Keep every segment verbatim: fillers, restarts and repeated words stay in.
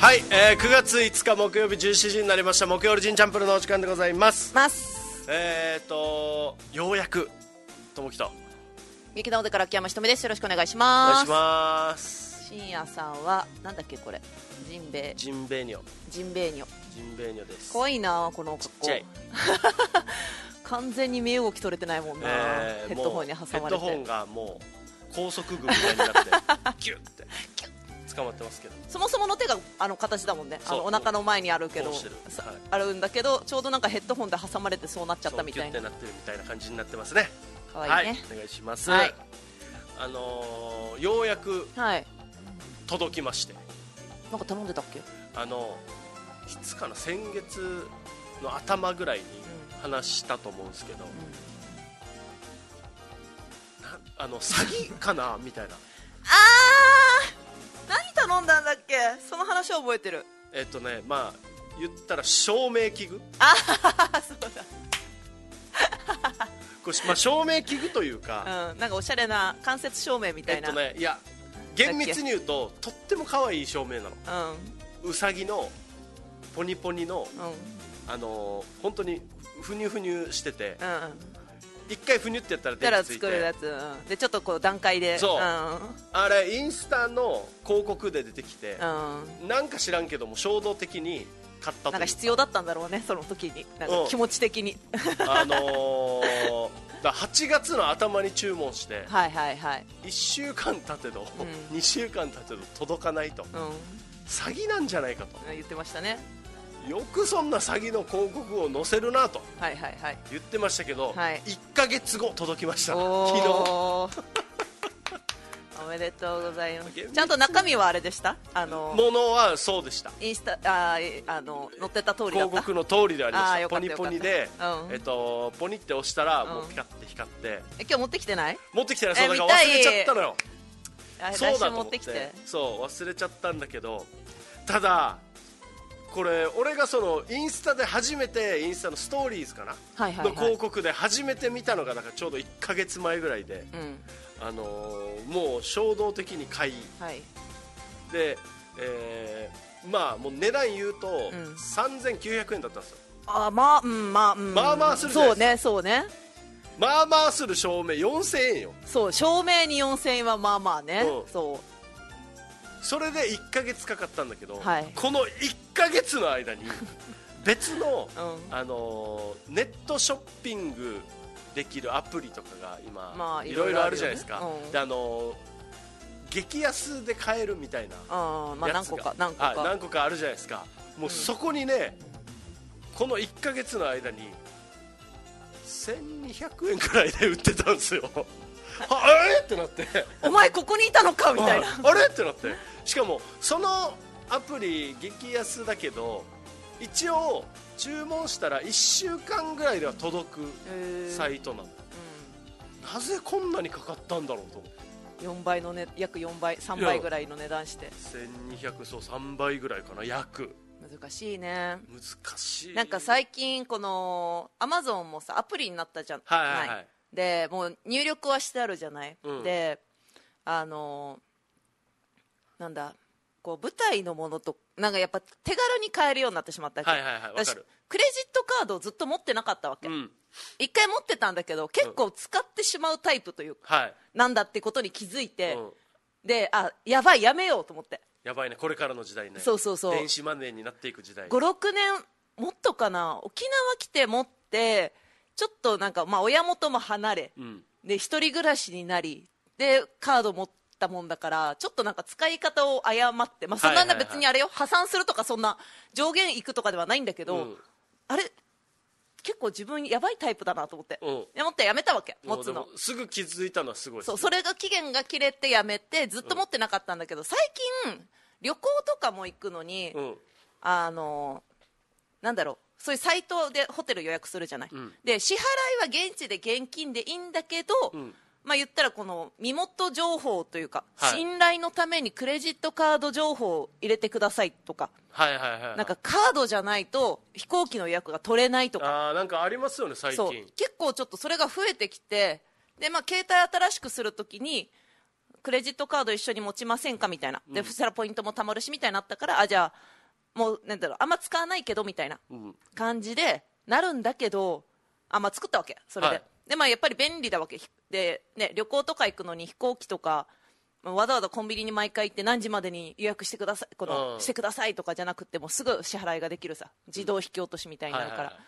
はい、えー、くがついつか木曜日じゅうしちじになりました。木曜日ジンチャンプルのお時間でございますますえーとようやくともきと劇団おでから秋山ひとみです。よろしくお願いしおます。 願いします。 深夜さんはなんだっけこれ、ジンベエジンベエニョジンベエニョジンベエニョです。 かわいいなこの格好。 ちっちゃい完全に身動き取れてないもんな、 えー、 ヘッドホンに挟まれてヘッドホンがもう高速具みたいになってキュッて捕まってますけど、 そもそもの手があの形だもんね。あのお腹の前にあるけど、はい、あるんだけどちょうどなんかヘッドホンで挟まれてそうなっちゃったみたいな、 キュッてなってるみたいな感じになってますね。 かわいいね、 はい、お願いします、 はい、 あのー、ようやく届きまして、はい、 なんか頼んでたっけ。あのいつかな、先月の頭ぐらいに話したと思うんですけど、うん、なあの詐欺かなみたいなあー、何頼んだんだっけ。その話を覚えてる。 えっとね、まあ言ったら照明器具、 あそうだこれ、まあ、照明器具というか、 うん、なんかおしゃれな間接照明みたいな、 えっとね、いや厳密に言うととっても可愛い照明なの、うん、うさぎのポニポニの、うん、あのー、本当にふにゅふにゅしてて、うん、一回ふにゅってやったら電気ついて作るやつ、うん、でちょっとこう段階でそう、うん、あれインスタの広告で出てきて、うん、なんか知らんけども衝動的に買ったというか、 なんか必要だったんだろうねその時に、なんか気持ち的に、 うん、あのー、だはちがつの頭に注文して、 はいはいはい、 いっしゅうかん経てど、うん、にしゅうかん経てど届かないと、うん、詐欺なんじゃないかと言ってましたね。 よくそんな詐欺の広告を載せるなと言ってましたけど、 はいはいはい、 いっかげつご届きました。昨日おめでとうございます。ちゃんと中身はあれでした。あのものはそうでした。 インスタああの載ってた通りだった。 広告の通りでありました。ポニポニで、 うん、 えっとポニって押したら、うん、もうピカって光って。 え今日持ってきてない？ 持ってきてない。そうだから忘れちゃったのよ。そうだと思って、 持ってきて。 そう忘れちゃったんだけど、ただこれ俺がそのインスタで初めてインスタのストーリーズかな、はいはいはい、の広告で初めて見たのがなんかちょうどいっかげつまえぐらいで、うん、あのー、もう衝動的に買い、はい、で、えー、まあもう値段言うと、うん、さんぜんきゅうひゃくえんだったんですよ。 あまあ、うんまあ、うん、 まあまあするじゃないですか。 そうねそうね、 まあまあする照明よんせんえんよ。 そう照明によんせんえんはまあまあね、うん、そうそれでいっかげつかかったんだけど、 はい、このいっかげつの間に別の、うん、あのー、ネットショッピングできるアプリとかが今、まあ、いろいろあるじゃないですか、うん、であのー、激安で買えるみたいなやつが、 まあ、何個か何個か何個かあるじゃないですか。もうそこにね、うん、このいっかげつの間にせんにひゃくえんくらいで売ってたんですよあれってなって、 お前ここにいたのかみたいなあれってなって、しかもそのアプリ激安だけど一応注文したらいっしゅうかんぐらいでは届くサイトなの、うん、なぜこんなにかかったんだろうと思ってよんばいの、ね、約よんばいさんばいぐらいの値段してせんにひゃく、そうさんばいぐらいかな。約難しいね。 難しい。 なんか最近このアマゾンもさアプリになったじゃん、 はいはいはい、 でもう入力はしてあるじゃない、うん、であのなんだこう舞台のものとなんかやっぱ手軽に買えるようになってしまったわけ、 はいはいはい、わかる。 クレジットカードをずっと持ってなかったわけ、うん、一回持ってたんだけど結構使ってしまうタイプというか、うん、なんだってことに気づいて、うん、であやばいやめようと思って。 やばいね、これからの時代ね。 そうそうそう、 電子マネーになっていく時代。 ごろくねんもっとかな、沖縄来て持ってちょっとなんかまあ親元も離れ、うん、で一人暮らしになりでカード持ったもんだからちょっとなんか使い方を誤って、まあ、そんな別にあれよ、破産するとかそんな上限いくとかではないんだけど、うん、あれ結構自分やばいタイプだなと思って、うん、でもってやめたわけ、持つの。 すぐ気づいたのはすごいですね。 そう、それが期限が切れてやめてずっと持ってなかったんだけど、うん、最近旅行とかも行くのに、うん、あのなんだろう、そういうサイトでホテル予約するじゃない、うん、で支払いは現地で現金でいいんだけど、うん、まあ、言ったらこの身元情報というか、はい、信頼のためにクレジットカード情報を入れてくださいとか、 はいはいはいはい、 なんかカードじゃないと飛行機の予約が取れないとか、 あ、なんかありますよね最近。 そう結構ちょっとそれが増えてきて、で、まあ、携帯新しくするときにクレジットカード一緒に持ちませんかみたいな、でそしたらポイントも貯まるしみたいになったから、あじゃあもうなんだろう、あんま使わないけどみたいな感じでなるんだけど、あまあ、作ったわけそれで、はい、でまあやっぱり便利だわけで、ね、旅行とか行くのに飛行機とかわざわざコンビニに毎回行って何時までに予約してくださいこのしてくださいとかじゃなくてもすぐ支払いができるさ、自動引き落としみたいになるから、うんはいはいはい、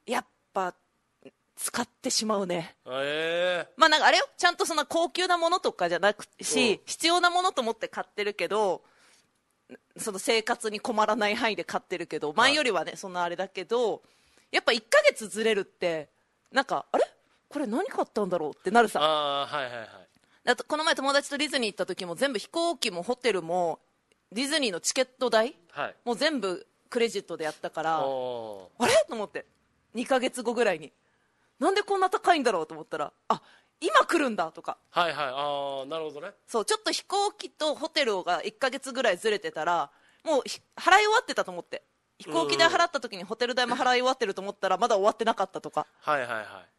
やっぱ使ってしまうね、 えー、 まあなんかあれよ、ちゃんとそんな高級なものとかじゃなくし、うん、必要なものと思って買ってるけど、その生活に困らない範囲で買ってるけど、前よりはね、はい、そんなあれだけど、やっぱいっかげつずれるってなんかあれこれ何買ったんだろうってなるさ。 あ、はいはいはい、 だとこの前友達とディズニー行った時も全部飛行機もホテルもディズニーのチケット代、はい、もう全部クレジットでやったから、あれと思ってにかげつごぐらいになんでこんな高いんだろうと思ったら、あ今来るんだとか、 はいはい、ああなるほどね。 そうちょっと飛行機とホテルがいっかげつぐらいずれてたらもう払い終わってたと思って、飛行機代払った時にホテル代も払い終わってると思ったらまだ終わってなかったとか、 はいはいはい、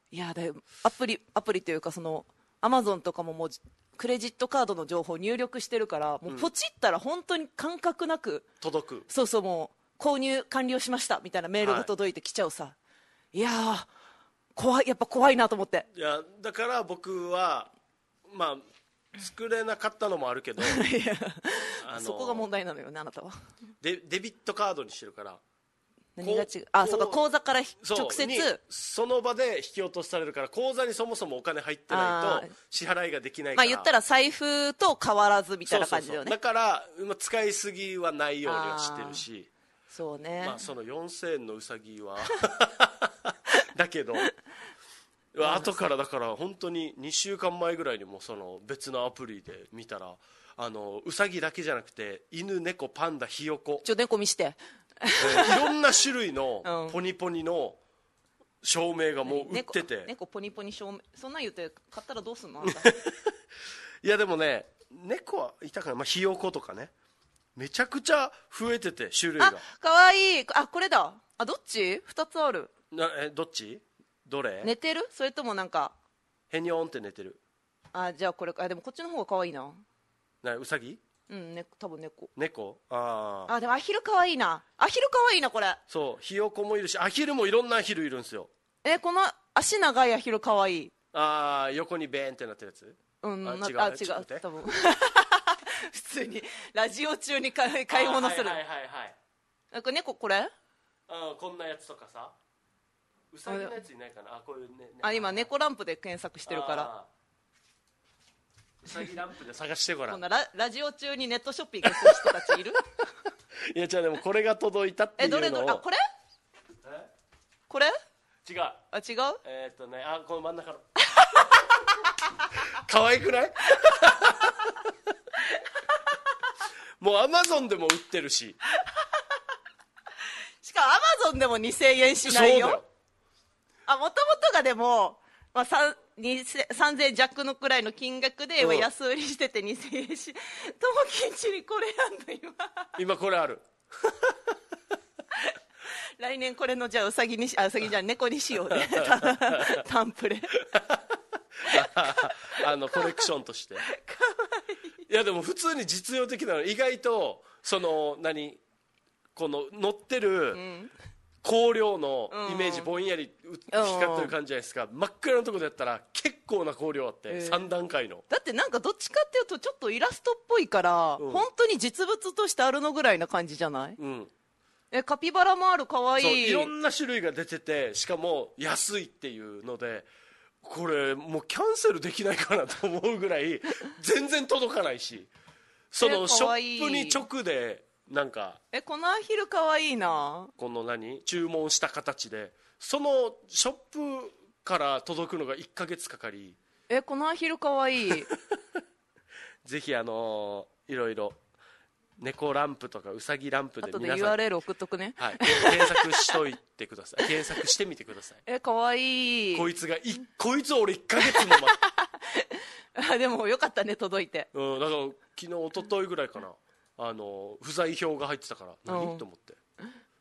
いやでアプリアプリというかそのアマゾンとかももうクレジットカードの情報入力してるから、もうポチったら本当に感覚なく届く、 そうそうもう購入完了しましたみたいなメールが届いてきちゃうさ、はい、いやー怖い、やっぱ怖いなと思って。 いやだから僕はまあ作れなかったのもあるけどいやあのそこが問題なのよねあなたは。 デデビットカードにしてるから。 何が違う、あそうか口座から直接そ, その場で引き落とされるから、口座にそもそもお金入ってないと支払いができないから、 まあ、言ったら財布と変わらずみたいな感じだよね。 そうそうそう、だから使いすぎはないようにはしてるし、 そうね、 まあ、そのよんせんえんのうさぎはだけど後からだから本当ににしゅうかんまえぐらいにもその別のアプリで見たら、あのうさぎだけじゃなくて犬猫パンダひよこ、 ちょ猫見してえー、いろんな種類のポニポニの照明がもう売ってて、 猫, 猫ポニポニ照明、そんなん言って買ったらどうすんのあんたいやでもね、猫はいたかな、まあ、ひよことかね、めちゃくちゃ増えてて種類が。 あかわいい、あこれだ、あどっちふたつあるな、えどっちどれ、 寝てるそれともなんかへにょんって寝てる。 あじゃあこれ、あでもこっちの方がかわいいな。 なうさぎ、 うん、ね、多分猫猫、ああでもアヒルかわいいな、アヒルかわいいなこれ。 そうひよこもいるし、アヒルもいろんなアヒルいるんですよ。 えこの足長いアヒルかわいい。 ああ横にベーンってなってるやつ、 うんあ違う、 あ違う多分普通にラジオ中に買い買い物する。 はいはいはいはい、 なんか猫これあこんなやつとかさ、うさぎのやついないかな、あこういう、ね、 あ今猫ランプで検索してるから、 うさぎランプで探してごらん。 こんな ラ, ラジオ中にネットショッピングする人たちいるいやじゃあでもこれが届いたっていうのを、 えどれどれ、あこれえこれ違う、 あ違う、 えー、っとね、あこの真ん中の可愛くないもうアマゾンでも売ってるししかもアマゾンでもにせんえんしないよ。そうだよ、あもともとがでも、まあ、さんぜんえん弱のくらいの金額で安売りしててにせんえんし、ともきんちにこれやんの今今これある来年これのじゃあうさぎにしあうさぎじゃ猫にしようねタンプレあのコレクションとしてかわいい。いやでも普通に実用的なの、意外とその何この乗ってる光量のイメージぼんやり光ってる感じじゃないですか、真っ暗なところでやったら結構な光量あって、えー、さんだんかいのだってなんかどっちかっていうとちょっとイラストっぽいから、うん、本当に実物としてあるのぐらいな感じじゃない、うん、えカピバラもある、かわいい。そういろんな種類が出てて、しかも安いっていうので、これもうキャンセルできないかなと思うぐらい全然届かないし、そのショップに直でなんかえこのアヒルかわいいな、 この何注文した形でそのショップから届くのがいっかげつかかり、 えこのアヒルかわいいぜひあのー、いろいろ猫ランプとかウサギランプで皆さん後で ユーアールエル 送っとくね、 はい、検索しといてください検索してみてください。 えかわいい、 こいつがいこいつ俺いっかげつも待ってあでもよかったね届いて、 うん、だから昨日一昨日ぐらいかな、あの不在票が入ってたから何、うん、と思って、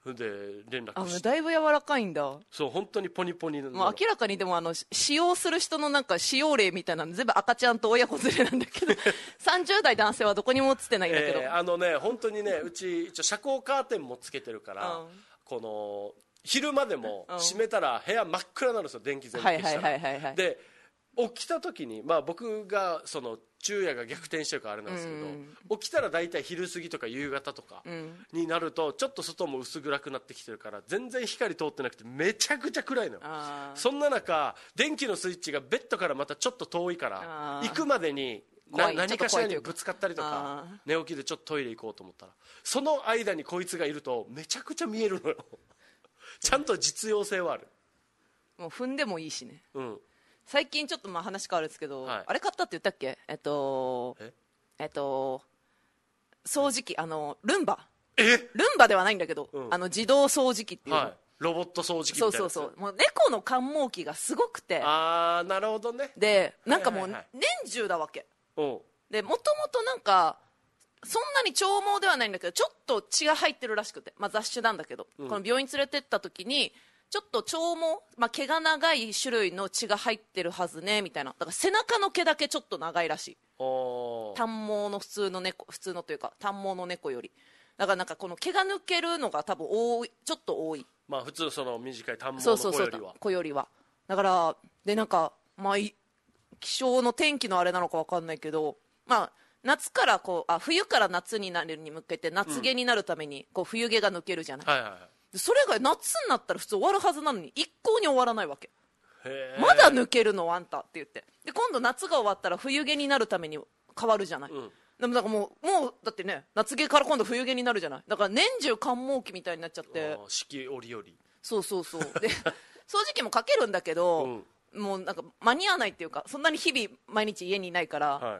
で連絡して、 あだいぶ柔らかいんだ。 そう本当にポニポニなの。 もう明らかにでもあの使用する人のなんか使用例みたいなの全部赤ちゃんと親子連れなんだけどさんじゅう代男性はどこにも映ってないんだけど、 えー、あのね本当にねうち一応遮光カーテンもつけてるから、うん、この昼間でも閉めたら部屋真っ暗になるんですよ、電気全部消したら。で起きた時に、まあ、僕がその昼夜が逆転してるからあれなんですけど、うんうん、起きたら大体昼過ぎとか夕方とかになるとちょっと外も薄暗くなってきてるから全然光通ってなくてめちゃくちゃ暗いのよ。そんな中電気のスイッチがベッドからまたちょっと遠いから行くまでにな何かしらにぶつかったりとか寝起きでちょっとトイレ行こうと思ったらその間にこいつがいるとめちゃくちゃ見えるのよちゃんと実用性はある。 もう踏んでもいいしね、 うん、 最近ちょっとまあ話変わるんですけど、はい、あれ買ったって言ったっけ、えっとええっと掃除機、あのルンバえルンバではないんだけど、うん、あの自動掃除機っていう、はい、 ロボット掃除機みたいなやつ。 そうそうそう、もう猫の感毛器がすごくて、 ああなるほどね。 でなんかもう年中だわけ、はいはいはい、でもともとなんかそんなに長毛ではないんだけどちょっと血が入ってるらしくて、まあ、雑種なんだけど、うん、この病院連れてった時にちょっと長毛、まあ、毛が長い種類の血が入ってるはずねみたいな。だから背中の毛だけちょっと長いらしい、短毛の普通の猫、普通のというか短毛の猫より。だからなんかこの毛が抜けるのが多分多い、ちょっと多い、 まあ普通その短い短毛の子よりは、そうそうそう子よりは。だからでなんかまあ気象の天気のあれなのか分かんないけど、まあ夏からこうあ冬から夏になるに向けて夏毛になるためにこう冬毛が抜けるじゃない、 はいはいはい、 それが夏になったら普通終わるはずなのに一向に終わらないわけ。まだ抜けるのあんたって言って、で今度夏が終わったら冬毛になるために変わるじゃない、うん、でもなんかもうもうだってね夏毛から今度冬毛になるじゃない。だから年中寒毛期みたいになっちゃって、 四季折々。 そうそうそうで掃除機もかけるんだけど、うん、もうなんか間に合わないっていうか、そんなに日々毎日家にいないから、はい、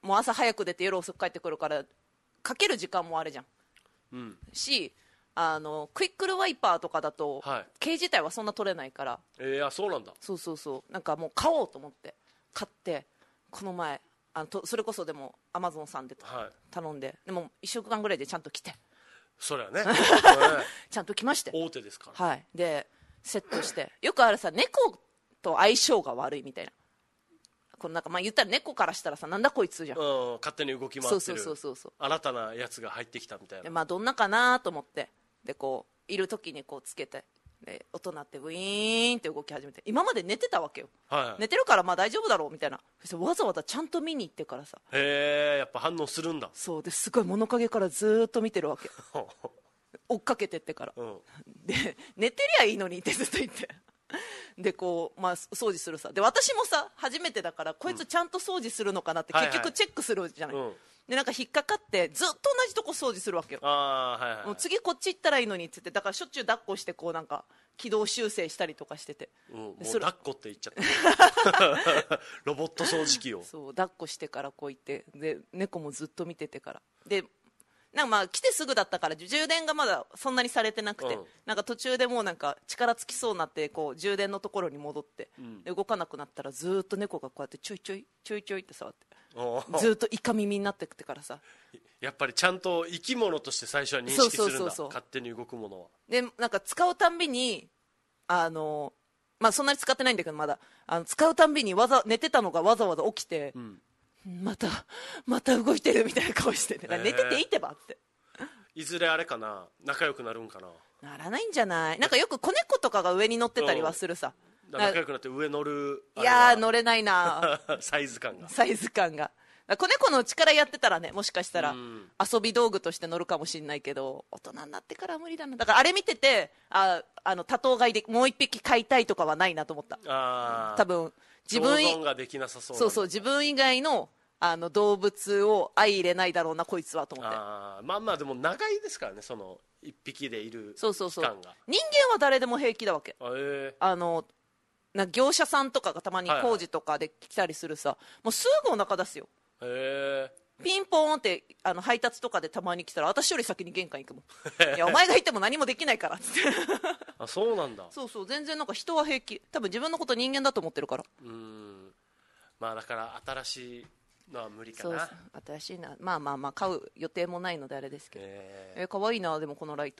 もう朝早く出て夜遅く帰ってくるからかける時間もあれじゃん、うん、しあのクイックルワイパーとかだと、はい、毛自体はそんな取れないから。 えー、あそうなんだ。 そうそうそう、なんかもう買おうと思って買って、この前あのとそれこそでもアマゾンさんで頼んで、はい、でもいっしゅうかんぐらいでちゃんと来て、 そりゃねちゃんと来まして、 大手ですから、 はい、でセットしてよくあるさ、猫と相性が悪いみたいな、このなんかまあ言ったら猫からしたらさなんだこいつじゃん、 うん、勝手に動き回ってる、そうそうそうそうそう、新たなやつが入ってきたみたいな。 でまあどんなかなと思って、でこういる時にこうつけて、で音鳴ってウィーンって動き始めて、今まで寝てたわけよ、はいはい、寝てるからまあ大丈夫だろうみたいな。そしてわざわざちゃんと見に行ってからさ、 へえやっぱ反応するんだ。 そうですごい物陰からずっと見てるわけ追っかけてってから、うん、で寝てりゃいいのにってずっと言ってでこう、まあ、掃除するさ。で私もさ初めてだからこいつちゃんと掃除するのかなって結局チェックするじゃない、はいはい、でなんか引っかかってずっと同じとこ掃除するわけよ。 あ、はいはい、 もう次こっち行ったらいいのにっつって、だからしょっちゅう抱っこしてこうなんか軌道修正したりとかしてて、 うん、もう抱っこって言っちゃったロボット掃除機をそう抱っこしてからこう言って、で猫もずっと見ててからで、なんかまあ来てすぐだったから充電がまだそんなにされてなくて、うん、なんか途中でもうなんか力尽きそうになってこう充電のところに戻って、うん、で動かなくなったらずっと猫がこうやってちょいちょいちょいちょいって触ってずっとイカ耳になってくてからさ、 やっぱりちゃんと生き物として最初は認識するんだ。そうそうそうそう、勝手に動くものは。でなんか使うたんびにあのまあそんなに使ってないんだけどまだあの使うたんびにわざ寝てたのがわざわざ起きて、うんまたまた動いてるみたいな顔して、ね、寝てていいってばって。 いずれあれかな仲良くなるんかな。 ならないんじゃない。なんかよく子猫とかが上に乗ってたりはするさ、 うん、仲良くなって上乗る。 いやー乗れないなサイズ感がサイズ感が子猫のうちからやってたらねもしかしたら遊び道具として乗るかもしれないけど、大人になってからは無理だな。だからあれ見ててああの多頭飼いでもう一匹飼いたいとかはないなと思った。あ多分自分想像ができなさそう。 そうそう自分以外のあの動物を相入れないだろうなこいつはと思って。 あまあまあでも長いですからねその一匹でいる期間が。そうそうそう人間は誰でも平気だわけ。 あ、えー、 あのな業者さんとかがたまに工事とかで来たりするさ、はいはい、もうすぐお腹出すよ。 へーピンポーンってあの配達とかでたまに来たら私より先に玄関行くもんいやお前が行っても何もできないからっつってあそうなんだ。 そうそう全然なんか人は平気。多分自分のこと人間だと思ってるから。 うーんまあだから新しいのは無理かな。 そう新しいなまあまあまあ買う予定もないのであれですけど、えー、えー、かわいいな。でもこのライト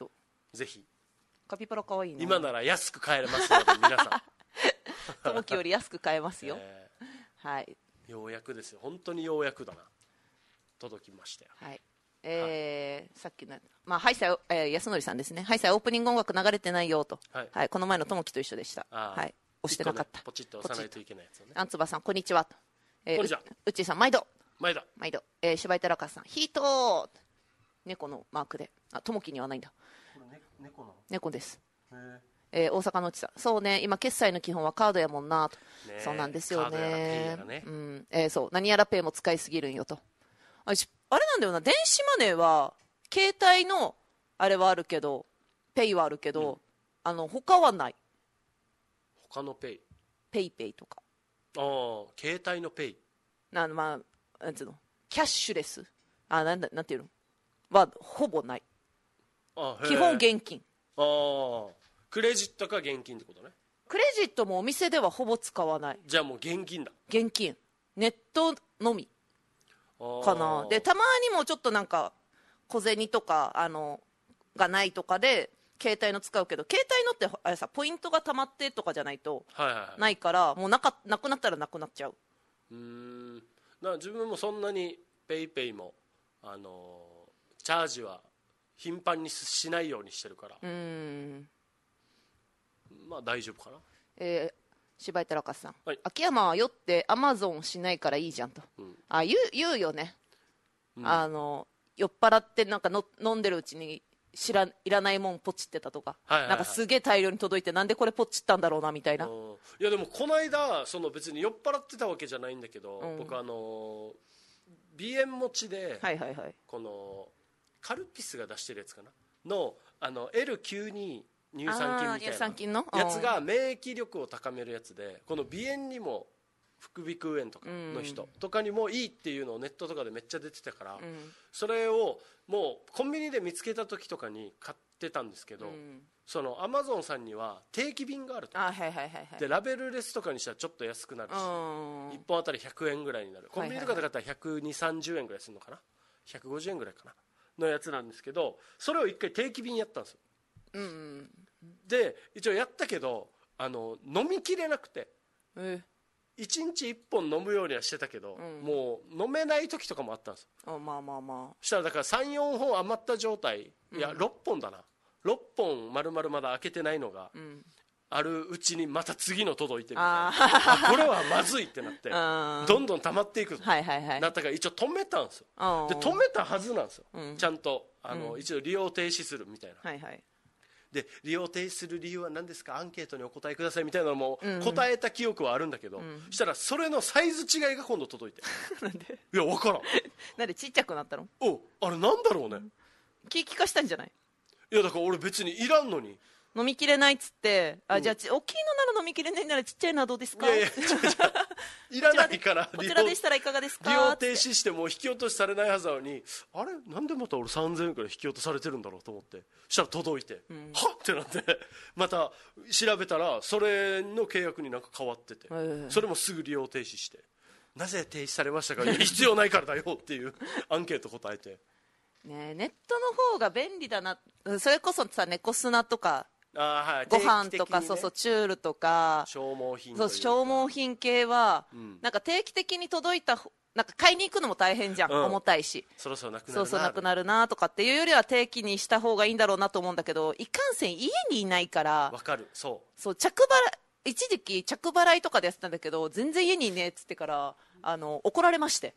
ぜひカピバラかわいいな。 今なら安く買えますので皆さんともきより安く買えますよ、 えー、はい、 ようやくですよ、本当にようやくだな、届きましたよ。 はい、えーはい、さっきの、まあ、ハイサイ、えー、安則さんですね。ハイサイオープニング音楽流れてないよと、はいはい、この前のともきと一緒でした。はい、押してなかった、ね、 ポチッと押さないといけないやつをね。 あんつばさんこんにちはと、えー、 こんにちは。 うっちーさん毎度毎度毎度、えー、柴井寺川さんヒート猫のマークで、あ、ともきにはないんだ。 これ、ね、猫なの？ 猫です。 へー、 えー、大阪のうちさん、そうね、今決済の基本はカードやもんなと、ね、そうなんですよね。カードやらペイやらね、うん、えー、そう、何やらペイも使いすぎるんよと。あれ、あれなんだよな、電子マネーは携帯のあれはあるけど、ペイはあるけど、うん、あの他はない。 他のペイ、 ペイペイとか、 ああ、携帯のペイな、まあ、なんつうの、キャッシュレス、あ、なんだ、なんていうのはほぼない。 あ、 基本現金。 ああ、クレジットか現金ってことね。 クレジットもお店ではほぼ使わない。 じゃあもう現金だ。 現金、ネットのみかな。でたまにもちょっとなんか小銭とかあのがないとかで携帯の使うけど、携帯のってあれさ、ポイントがたまってとかじゃないとないから、はいはいはい、もうなかなくなったらなくなっちゃう。 うーん、だから自分もそんなにペイペイもあのー、チャージは頻繁にしないようにしてるから、うーん、まあ大丈夫かな。 えー柴井寺川さん、 はい、 秋山は酔ってアマゾンしないからいいじゃんと、うん、あ、言う、言うよね、うん、あの酔っ払ってなんかの飲んでるうちに知らいらないもんポチってたとか、はいはいはい、なんかすげえ大量に届いてなんでこれポチったんだろうなみたいな。 いやでもこの間その別に酔っ払ってたわけじゃないんだけど、うん、僕あの鼻炎持ちで、はいはいはい、このカルピスが出してるやつかなの、あの エルきゅうじゅうに乳酸菌みたいなやつが免疫力を高めるやつで、この鼻炎にも副鼻腔炎とかの人とかにもいいっていうのをネットとかでめっちゃ出てたから、うん、それをもうコンビニで見つけた時とかに買ってたんですけど、うん、そのアマゾンさんには定期便があると、あ、はいはいはいはい、でラベルレスとかにしたらちょっと安くなるし、いっぽんあたりひゃくえんぐらいになる。コンビニとかで買ったらひゃくにじゅう、さんじゅうえんぐらいするのかな、ひゃくごじゅうえんぐらいかなのやつなんですけど、それを一回定期便やったんですよ。うんうん、で一応やったけどあの飲みきれなくて、えいちにちいっぽん飲むようにはしてたけど、うん、もう飲めない時とかもあったんですよ。あ、まあまあまあ、そしたらだから さん,よん 本余った状態、いやろっぽんだな、ろっぽん丸々まだ開けてないのが、うん、あるうちにまた次の届いてみたいな、あこれはまずいってなってどんどん溜まっていくぞ、はいはいはい、なったから一応止めたんですよ。で止めたはずなんですよ、うん、ちゃんとあの、うん、一度利用停止するみたいな、はいはい、で利用停止する理由は何ですか、アンケートにお答えくださいみたいなのも答えた記憶はあるんだけど、うん、したらそれのサイズ違いが今度届いてなんで、いや分からんなんでちっちゃくなったの。 おあれなんだろうね、 気利かしたんじゃない。 いやだから俺別にいらんのに飲みきれないっつって、あ、うん、じゃあ大きいのなら飲みきれないならちっちゃいのはどうですか。いやいやいらないからこちらでしたらいかがですか。 利用停止しても引き落としされないはずなのに、あれなんでまた俺さんぜんえんくらい引き落とされてるんだろうと思って、したら届いて、うん、はっってなってまた調べたらそれの契約になんか変わってて、それもすぐ利用停止して、なぜ停止されましたか必要ないからだよっていうアンケート答えてね、ネットの方が便利だな。それこそさ、猫砂とかあ、はい、 ご飯とか、ね、そうそう、チュールとか消耗品そう消耗品系は、うん、なんか定期的に届いた、なんか買いに行くのも大変じゃん、うん、重たいし、 そろそろなくなるな、 そうそうなくなるなとかっていうよりは定期にした方がいいんだろうなと思うんだけど、いかんせん家にいないから。 わかる。そうそう、着払い、一時期着払いとかでやってたんだけど、全然家にいねえっつってからあの怒られまして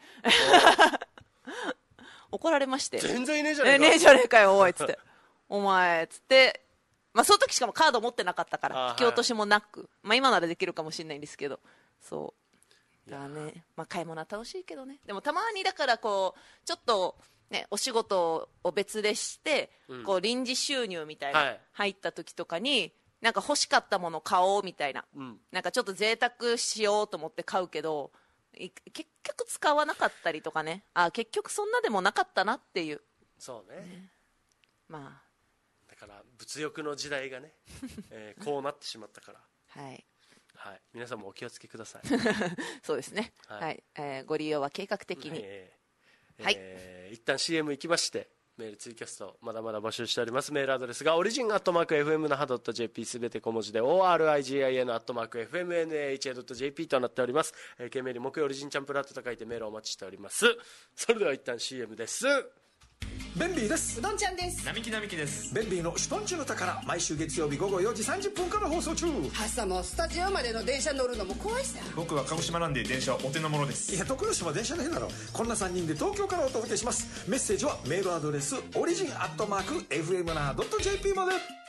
怒られまして、 全然いねえじゃねえか、 えねえじゃねえかよおいっつってお前っつって、まあ、その時しかもカード持ってなかったから引き落としもなく、はい、まあ、今ならできるかもしれないんですけど、そうだね、まあ、買い物は楽しいけどね。でもたまにだからこうちょっとね、お仕事を別でして、うん、こう臨時収入みたいな入った時とかに、はい、なんか欲しかったもの買おうみたいな、うん、なんかちょっと贅沢しようと思って買うけど結局使わなかったりとかね、あ結局そんなでもなかったなっていう。 そうね、 ね、まあだから物欲の時代がね、えー、こうなってしまったからはい、 はい、皆さんもお気をつけくださいそうですね、はい、はい、えー、ご利用は計画的に、 えーはい、えー、一旦 シーエム 行きまして、 メールツイキャストまだまだ募集しております。メールアドレスがオリジンアットマーク エフエムナハドットジェーピー すべて小文字で オーアールアイジーアイエヌ アットマーク エフエムエヌエーエイチエー ドット ジェーピー となっております。えー、懸命に木曜オリジンチャンプラットと書いてメールをお待ちしております。それでは一旦 シーエム です。 ベンビーです。 うどんちゃんです。 並木並木です。 ベンビーのシュトンチの宝、毎週月曜日午後よじさんじゅっぷんから放送中。 朝もスタジオまでの電車乗るのも怖いさ。 僕は鹿児島なんで電車はお手の物です。 いや、徳之島電車の変だろ。こんなさんにんで東京からお届けします。メッセージはメールアドレスオリジンアットマーク エフエムナードットジェーピー まで。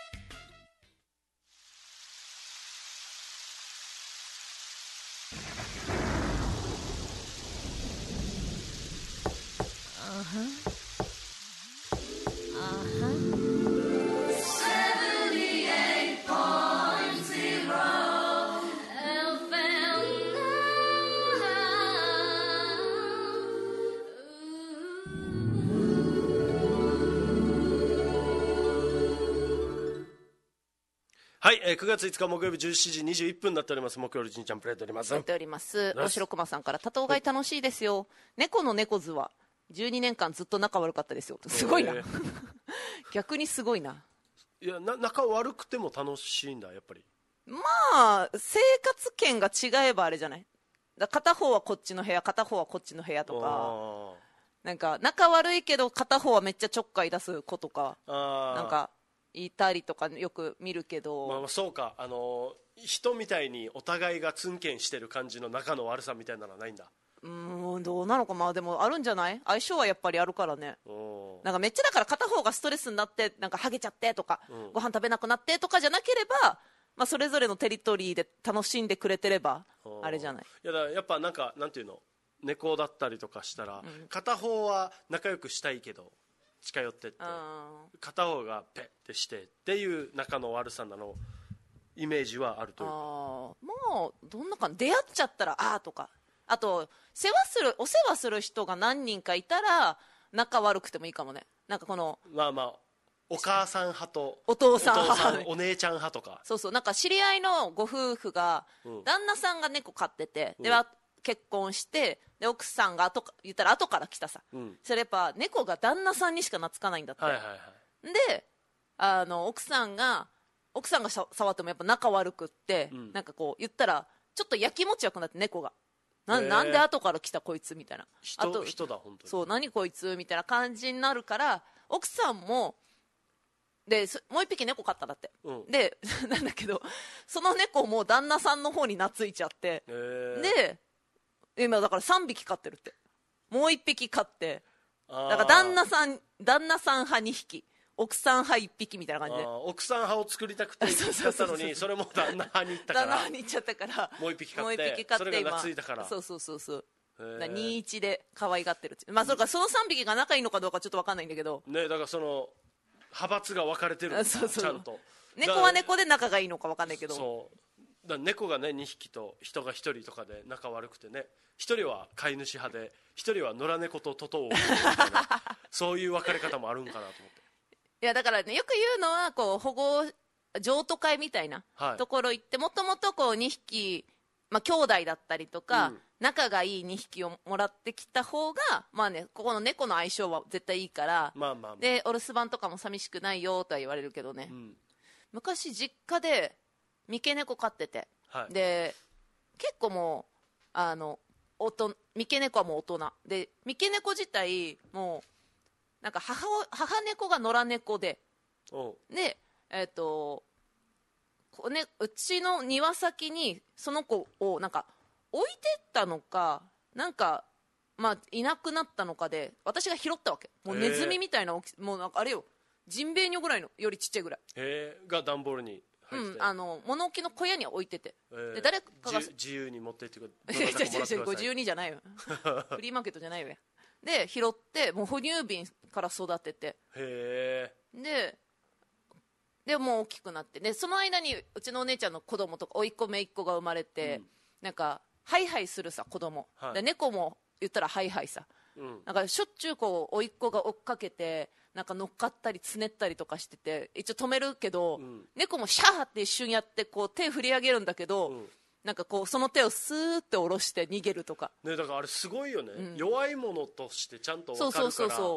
はい、えー、くがついつか木曜日じゅうしちじにじゅういっぷんになっております。木曜日ジンちゃんプレートおります。 やっております。大城熊さんから多頭飼い楽しいですよ。猫の猫図はじゅうにねんかんずっと仲悪かったですよ。すごいな。えー、逆にすごいな。 いやな仲悪くても楽しいんだやっぱり。 まあ生活圏が違えばあれじゃない。だ片方はこっちの部屋、片方はこっちの部屋とか。なんか仲悪いけど片方はめっちゃちょっかい出す子とか。なんか。いたりとかよく見るけど、 まあ、そうか、あの人みたいにお互いがツンケンしてる感じの仲の悪さみたいなのはないんだ。 うーん、どうなのか。まあでもあるんじゃない。相性はやっぱりあるからね。なんかめっちゃだから片方がストレスになってなんかハゲちゃってとか、うん、ご飯食べなくなってとかじゃなければ、まあ、それぞれのテリトリーで楽しんでくれてればあれじゃない。 いやだやっぱなんかなんていうの、猫だったりとかしたら、うん、片方は仲良くしたいけど近寄ってって片方がペッてしてっていう仲の悪さなのイメージはあるというか。あ、 もうどんなか出会っちゃったらあーとか、あと世話するお世話する人が何人かいたら仲悪くてもいいかもね。なんかこのまあまあお母さん派とお父さん派、 お父さんお姉ちゃん派とか、 そうそう、なんか知り合いのご夫婦が、うん、旦那さんが猫飼ってて、うん、で結婚してで奥さんが後言ったら後から来たさ、うん、それやっぱ猫が旦那さんにしか懐かないんだって、はいはいはい、であの奥さんが奥さんが触ってもやっぱ仲悪くって、うん、なんかこう言ったらちょっとやきもちやくなって猫が な, なんで後から来たこいつみたいな、 人, と人だ本当にそう何こいつみたいな感じになるから奥さんもでもう一匹猫飼ったんだって、うん、でなんだけどその猫も旦那さんの方に懐いちゃって、で今だからさんびき飼ってるって。もういっぴき飼って、だから旦那さん旦那さん派にひき、奥さん派いっぴきみたいな感じで、 奥さん派を作りたくて使ったのにそれも旦那派に行ったから旦那派に行っちゃったからもういっぴき飼ってそれが懐いたから、 そうそうそうそう、にいちで可愛がってるって。まあそれからそのさんびきが仲いいのかどうかちょっと分かんないんだけどね。だからその派閥が分かれてるんだそうそうちゃんと。 猫は猫で仲がいいのか分かんないけど、 そうだ猫がねにひきと人がひとりとかで仲悪くてね、ひとりは飼い主派でひとりは野良猫とトトをみたいなそういう分かれ方もあるんかなと思って。 いやだからね、よく言うのはこう保護譲渡会みたいなところ行って、もともとこうにひき、まあ、兄弟だったりとか、うん、仲がいいにひきをもらってきた方がまあね、ここの猫の相性は絶対いいから、まあまあまあ、でお留守番とかも寂しくないよとは言われるけどね、うん、昔実家で三毛猫飼ってて、はい、で結構もうあのおと三毛猫はもう大人で、三毛猫自体もうなんか 母, 母猫が野良猫で、でえっ、ー、とこ、ね、うちの庭先にその子をなんか置いてったのかなんか、まあ、いなくなったのかで私が拾ったわけ。もうネズミみたいな大き、もうなんかあれよ、ジンベエニョぐらいのよりちっちゃいぐらい、 えー、が段ボールにうん、あの物置の小屋に置いてて、えー、 で誰かが自由に持ってってくださいご自由にじゃないよフリーマーケットじゃないよで拾ってもう哺乳瓶から育てて、へー、ででもう大きくなって、でその間にうちのお姉ちゃんの子供とか甥っ子姪っ子が生まれて、うん、なんかハイハイするさ子供、はい、で猫も言ったらハイハイさ、うん、なんかしょっちゅうこう甥っ子が追っかけてなんか乗っかったりつねったりとかしてて、一応止めるけど、うん、猫もシャーって一瞬やってこう手振り上げるんだけど、うん、なんかこうその手をスーって下ろして逃げるとか、 ね、だからあれすごいよね、うん、弱いものとしてちゃんと分かるから、そうそうそうそ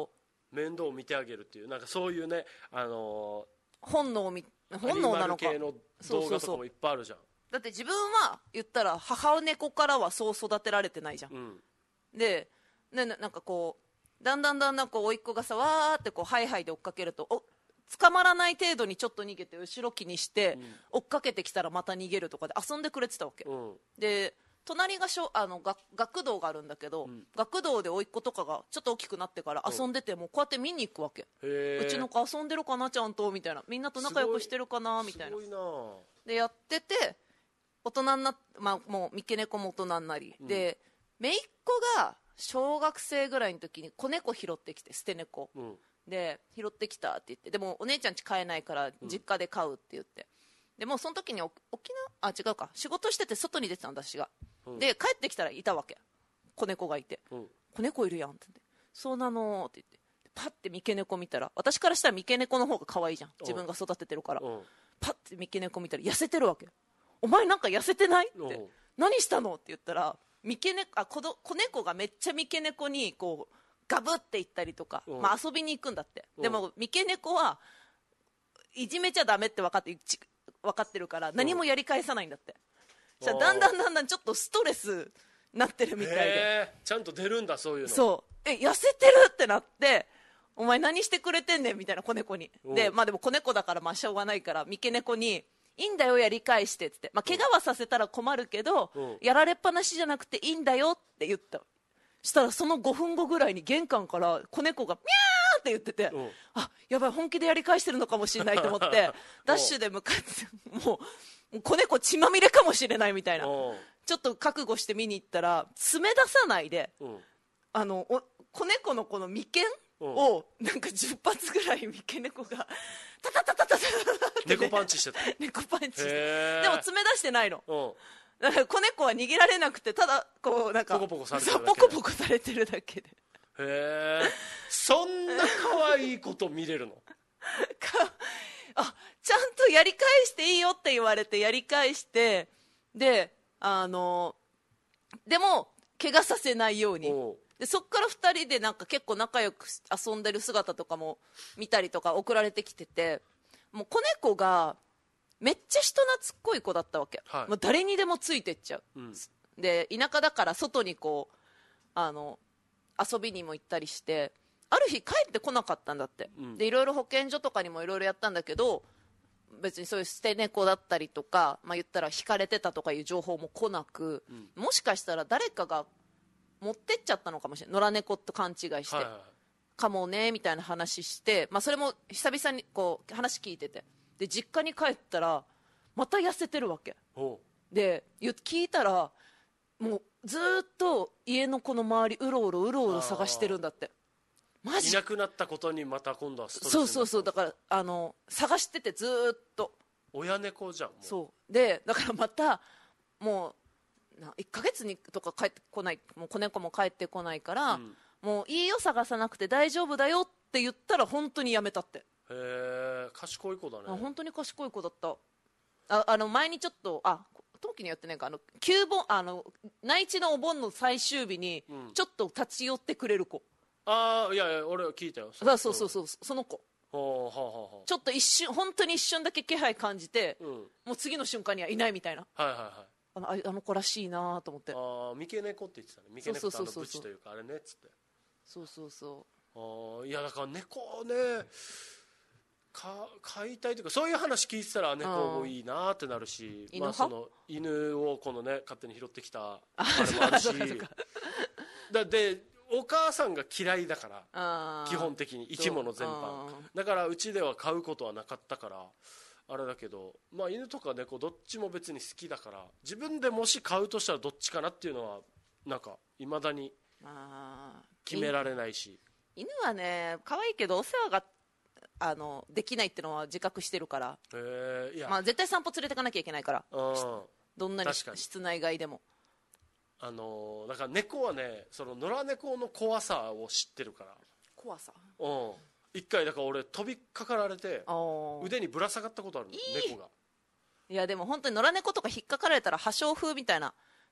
面倒を見てあげるっていうなんかそういうね、あのー、本能み本能なのかアニマル系の動画とかもいっぱいあるじゃん。 だって自分は言ったら母猫からはそう育てられてないじゃん、うん、でね、なんかこうだんだんだんだんこう甥っ子がさわーってこうハイハイで追っかけるとお捕まらない程度にちょっと逃げて後ろ気にして、うん、追っかけてきたらまた逃げるとかで遊んでくれてたわけ、うん、で隣がしょあの 学, 学童があるんだけど、うん、学童で甥っ子とかがちょっと大きくなってから遊んでて、うん、もうこうやって見に行くわけ、うちの子遊んでるかなちゃんとみたいな、みんなと仲良くしてるかなみたいな、すごいなでやってて大人になっ、まあ、もう三毛猫も大人になり、うん、で姪っ子が小学生ぐらいの時に子猫拾ってきて捨て猫、うん、で拾ってきたって言って、でもお姉ちゃん家飼えないから実家で飼うって言って、うん、でもうその時に沖縄あ違うか仕事してて外に出てたんだ私が、うん、で帰ってきたらいたわけ子猫がいて、うん、子猫いるやんって言って、そうなのって言ってパッて三毛猫見たら、私からしたら三毛猫の方が可愛いじゃん自分が育ててるから、うん、パッて三毛猫見たら痩せてるわけ。お前なんか痩せてないって何したのって言ったら三毛猫あ子ど子猫がめっちゃ三毛猫にこうガブっていったりとか、まあ、遊びに行くんだって。でも三毛猫はいじめちゃダメって分かって分かってるから何もやり返さないんだって。じゃだんだんだんだんちょっとストレスなってるみたいで、 ちゃんと出るんだそういうの。 そうえ痩せてるってなって、お前何してくれてんねんみたいな子猫に。でまあでも子猫だからまあしょうがないから三毛猫にいいんだよやり返してっつって、まあ、怪我はさせたら困るけど、うん、やられっぱなしじゃなくていいんだよって言った。したらそのごふんごぐらいに玄関から子猫がミャーって言ってて、うん、あやばい本気でやり返してるのかもしれないと思ってダッシュで向かってもう子猫血まみれかもしれないみたいな、ちょっと覚悟して見に行ったら爪出さないで、うん、あのお子猫のこの眉間をなんかじゅっぱつぐらい三毛猫がタタタタタタタって、ね、 猫パンチしてた。 猫パンチしてでも爪出してないの、うん、だから子猫は逃げられなくてただこうなんかポコポコされてるだけで、 ポコポコされてるだけで。 へえそんな可愛いこと見れるのかあちゃんとやり返していいよって言われてやり返して、であのでも怪我させないように、でそっからふたりでなんか結構仲良く遊んでる姿とかも見たりとか送られてきてて、もう子猫がめっちゃ人懐っこい子だったわけ、はい、もう誰にでもついてっちゃう、うん、で田舎だから外にこうあの遊びにも行ったりして、ある日帰ってこなかったんだって、うん、でいろいろ保健所とかにもいろいろやったんだけど別にそういう捨て猫だったりとか、まあ、言ったら引かれてたとかいう情報も来なく、うん、もしかしたら誰かが持ってっちゃったのかもしれない、野良猫と勘違いして、はいはいはい、かもねみたいな話して、まあ、それも久々にこう話聞いてて、で実家に帰ったらまた痩せてるわけで、聞いたらもうずっと家のこの周りうろうろうろうろ探してるんだって。マジいなくなったことにまた今度はストレスそうそうそう、だからあの探しててずっと親猫じゃん。もうそうでだからまたもうないっかげつにとか帰ってこない、もう子猫も帰ってこないから、うん、もういいよ探さなくて大丈夫だよって言ったら本当にやめたって。へえ賢い子だね。 あ本当に賢い子だった。ああの前にちょっとあ冬季にやってないかあの旧盆あの内地のお盆の最終日にちょっと立ち寄ってくれる子、うん、 ああいやいや俺は聞いたよ。 そうそうそうそう、うん、その子はあはあはあ、ちょっと一瞬本当に一瞬だけ気配感じて、うん、もう次の瞬間にはいないみたいな、 はいはいはい、 あのあの子らしいなと思って。 ああ三毛猫って言ってたね。三毛猫とあのブチというかあれねっつって。 そうそうそう。 あいやだから猫ねか飼いたいというかそういう話聞いてたら猫もいいなってなるし、 犬,、 まあ、その犬をこのね勝手に拾ってきたあれもあるしだでお母さんが嫌いだから基本的に生き物全般だからうちでは飼うことはなかったからあれだけど、まあ、犬とか猫どっちも別に好きだから自分でもし飼うとしたらどっちかなっていうのはなんかいまだに決められないし。 犬はね可愛いけどお世話があのできないっていうのは自覚してるから、 えーいやまあ、絶対散歩連れてかなきゃいけないから、どんなに室内外でもあのだから猫はねその野良猫の怖さを知ってるから。 怖さうん一回だから俺飛びかかられて腕にぶら下がったことあるの。猫がいやでも本当に野良猫とか引っかかられたら破傷風みたいな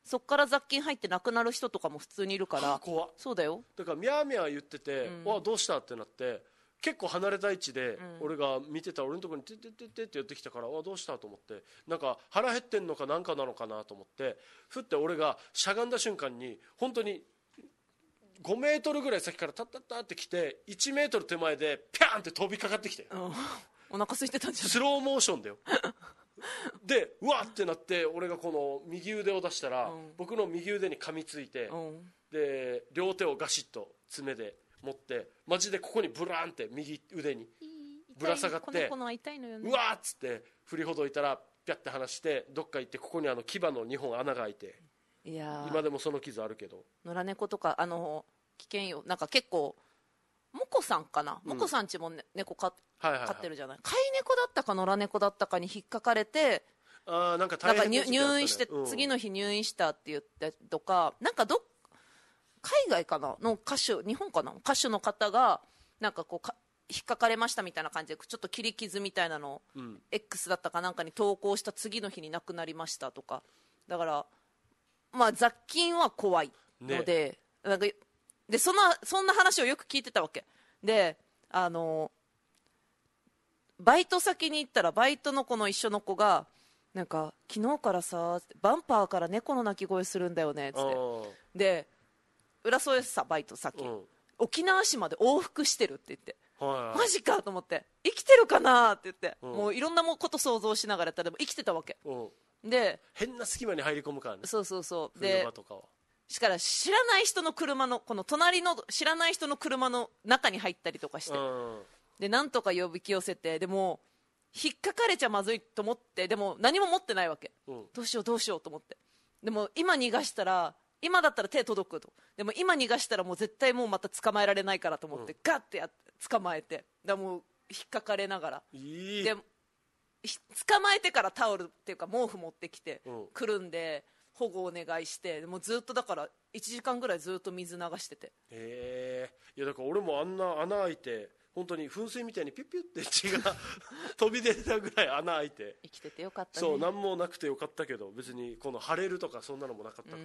そっから雑菌入って亡くなる人とかも普通にいるから。 怖っ。 そうだよ。 だからミャーミャー言ってて、うん、わどうしたってなって結構離れた位置で、うん、俺が見てたら俺のところにテテテテって寄ってきたから、わどうしたと思って、なんか腹減ってんのかなんかなのかなと思って、ふって俺がしゃがんだ瞬間に本当にごメートルぐらい先からタッタッタって来ていちメートル手前でピャーンって飛びかかってきて、うん、 お腹空いてたんじゃん。 スローモーションだよでうわってなって俺がこの右腕を出したら、うん、僕の右腕に噛みついて、うん、で両手をガシッと爪で持ってマジでここにブラーンって右腕にぶら下がって、 この子の痛いのよね、 うわっつって振りほどいたらピャッて離してどっか行って、ここにあの牙のにほん穴が開いて、いや今でもその傷あるけど。 野良猫とかあの危険よ。なんか結構モコさんかな、モコさんちも、ね、猫飼ってるじゃない、飼い猫だったか野良猫だったかに引っかかれて、 あなんか大変な時期あったね、 入院して、うん、次の日入院したって言ってとか、なんかど海外かなの歌手、日本かな歌手の方がなんかこうか引っかかれましたみたいな感じでちょっと切り傷みたいなのを、うん、X だったかなんかに投稿した次の日に亡くなりましたとか。だからまあ雑菌は怖いので、ね、なんかでそんなそんな話をよく聞いてたわけで、あのバイト先に行ったらバイトの子の一緒の子がなんか昨日からさバンパーから猫の鳴き声するんだよねっつって、で浦添さバイト先、うん、沖縄市まで往復してるって言って、はいはい、マジかと思って、生きてるかなって言って、うん、もういろんなこと想像しながらやったらでも生きてたわけ、うん、で変な隙間に入り込むからね。 そうそうそうでしから知らない人の車のこの隣の知らない人の車の中に入ったりとかして、うん、でなんとか呼び寄せて、でも引っかかれちゃまずいと思って、でも何も持ってないわけ、うん、どうしようどうしようと思って、でも今逃がしたら今だったら手届くと、でも今逃がしたらもう絶対もうまた捕まえられないからと思って、うん、ガッてやって捕まえて、だもう引っかかれながら、いいで捕まえてからタオルっていうか毛布持ってきて、うん、くるんで保護お願いして、もうずっとだからいちじかんぐらいずっと水流してて。 へえ。いやだから俺もあんな穴開いて本当に噴水みたいにピュッピュッって血が飛び出たぐらい穴開いて生きててよかったね。 そう何もなくてよかったけど、別にこの腫れるとかそんなのもなかったから、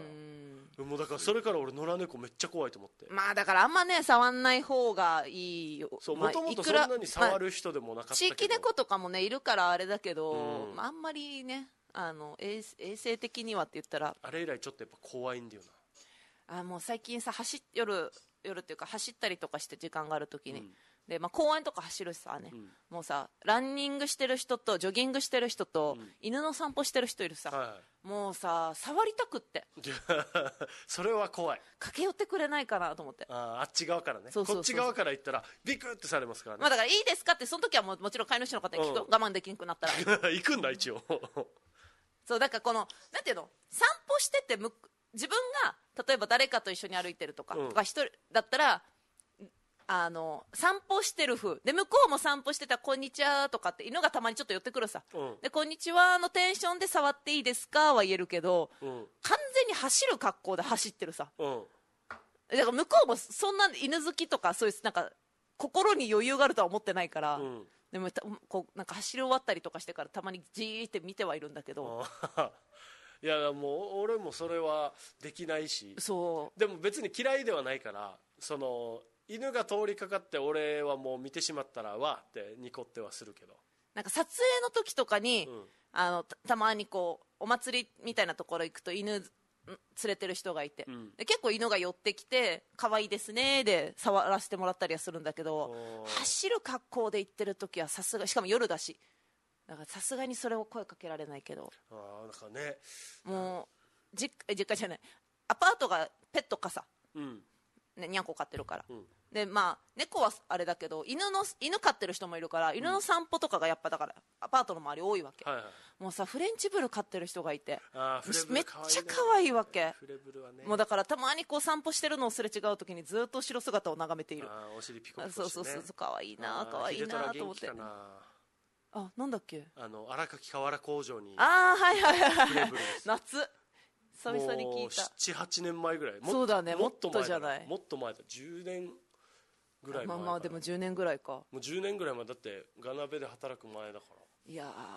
もうだからそれから俺野良猫めっちゃ怖いと思って、 まあだからあんまね触んない方がいいよ。 そうもともとそんなに触る人でもなかったけど、まあ、 地域猫とかもねいるからあれだけど、うん、あんまりねあの 衛, 衛生的にはって言ったらあれ以来ちょっとやっぱ怖いんだよな。あもう最近さ走夜夜っていうか走ったりとかして時間がある時に、うんでまあ、公園とか走るしさね、うん、もうさランニングしてる人とジョギングしてる人と、うん、犬の散歩してる人いるさ、はい、もうさ触りたくってそれは怖い。 駆け寄ってくれないかなと思って、 ああっち側からね。そうそうそうそう、こっち側から行ったらビクってされますからね、 まあ、だからいいですかってその時はも もちろん飼い主の方に聞く、うん、我慢できなくなったら行くんだ一応そうだからこのなんていうの散歩しててむ自分が例えば誰かと一緒に歩いてるとか、うん、とか一人だったらあの散歩してる風で向こうも散歩してたらこんにちはとかって犬がたまにちょっと寄ってくるさ、うん、でこんにちはのテンションで触っていいですかは言えるけど、うん、完全に走る格好で走ってるさ、うん、だから向こうもそんな犬好きとかそういうなんか心に余裕があるとは思ってないから、うん、でもこうなんか走り終わったりとかしてからたまにじーって見てはいるんだけどいやもう俺もそれはできないし、そうでも別に嫌いではないから、その犬が通りかかって俺はもう見てしまったらわーってニコってはするけど、 なんか撮影の時とかに、うん、あの た, たまにこうお祭りみたいなところ行くと犬連れてる人がいて、うん、で結構犬が寄ってきて可愛いですねで触らせてもらったりはするんだけど、走る格好で行ってる時はさすが、しかも夜だしだからさすがにそれを声かけられないけど、 あなんかねもう実家実家じゃないアパートがペットかさ、うんね、にゃんこ飼ってるから、うん、でまあ猫はあれだけど犬の犬飼ってる人もいるから犬の散歩とかがやっぱだからアパートの周り多いわけ、はいはい、もうさフレンチブル飼ってる人がいてあフレブルめっちゃ可愛いわけ。フレブルはね、もうだからたまにこう散歩してるのをすれ違う時にずっと後ろ姿を眺めている。 あお尻ピコピコして、ね、 そうそうそう可愛いな可愛いなと思って。あなんだっけあの荒垣河原工場にあはいはいはいフレブルです夏久々に聞いた。 ななはちねんまえぐらい。 そうだねもっとじゃない、 もっと前だじゅうねんぐらい前。 まあまあでもじゅうねんぐらいか。 もうじゅうねんぐらい前だってガナベで働く前だから。 いや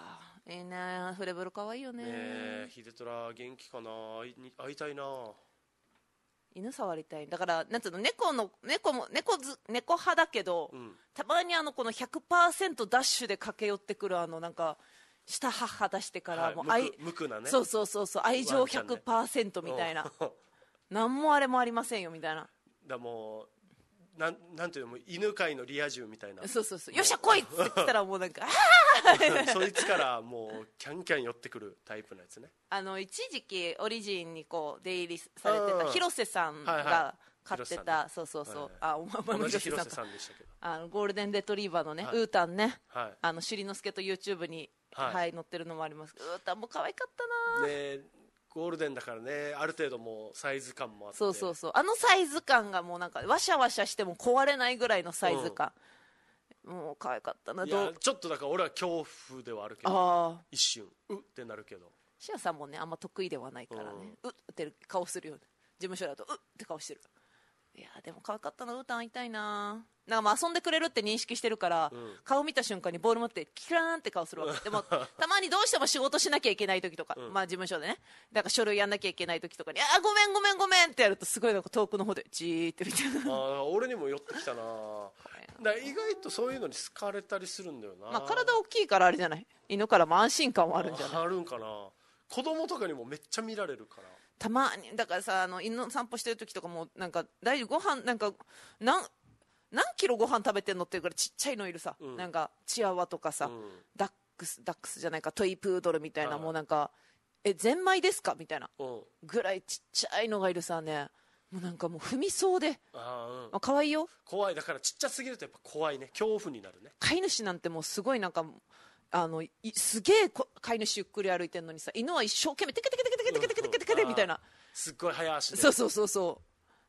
いいね、フレブル可愛いよね。 ねえ、秀虎元気かな、会いに会いたいな。 犬触りたい。だからなんつうの、猫の猫も猫ず猫派だけど、うん、たまにあのこの ひゃくパーセント ダッシュで駆け寄ってくるあのなんか下母出してから、はい、もう愛無垢なね、 そうそうそうそう、愛情 ひゃくパーセント みたいな、なんもあれもありませんよみたいな。 だもうなんなんていうの、犬界のリア充みたいな。 そうそうそう、よっしゃ来いって言ったらもうなんかそいつからもうキャンキャン寄ってくるタイプのやつね。 あの一時期オリジンにこう出入りされてた広瀬さんが飼ってた、はいはい、そうそうそう、はいはい、あお前も広瀬さんでしたけど、あのゴールデンレトリーバーのね、はい、ウータンね、はい、あのしりのすけと YouTube に、はいはい、載ってるのもあります。ウータンも可愛かったな、ね、 ゴールデンだからね、ある程度もうサイズ感もあって、 そうそうそう、あのサイズ感がもうなんかワシャワシャしても壊れないぐらいのサイズ感、うん、もう可愛かったな。 いやちょっとだから俺は恐怖ではあるけど、一瞬うってなるけど、 シアさんもねあんま得意ではないからね、うん、うって顔するよね、事務所だとうって顔してる。いやでも可愛かったな、ウータン会いたいな。なんかまあ遊んでくれるって認識してるから、うん、顔見た瞬間にボール持ってキラーンって顔するわけでもたまにどうしても仕事しなきゃいけない時とか、うん、まあ事務所でね、だから書類やんなきゃいけない時とかに、あごめんごめんごめんってやるとすごいなんか遠くの方でじーって見てる。 あ俺にも寄ってきたな。だ意外とそういうのに好かれたりするんだよな。 まあ、体大きいからあれじゃない、犬からも安心感はあるんじゃない。 あるんかな。子供とかにもめっちゃ見られるから。 たまにだからさ、あの犬の散歩してる時とかもなんか大丈夫、ご飯なんか何何キロご飯食べてんのっていうからちっちゃいのいるさ、うん、なんかチワワとかさ、うん、ダックスダックスじゃないかトイプードルみたいな、はい、もうなんかえゼンマイですかみたいなぐらいちっちゃいのがいるさね、もうなんかもう踏みそうで、あ、うん、可愛いよ。 怖い、だからちっちゃすぎるとやっぱ怖いね、恐怖になるね。 飼い主なんてもうすごいなんかあのすげえ飼い主ゆっくり歩いてるのにさ、犬は一生懸命テケテケテケテケテケテケテケテケテケみたいな、 すっごい早足で、 そうそうそうそう、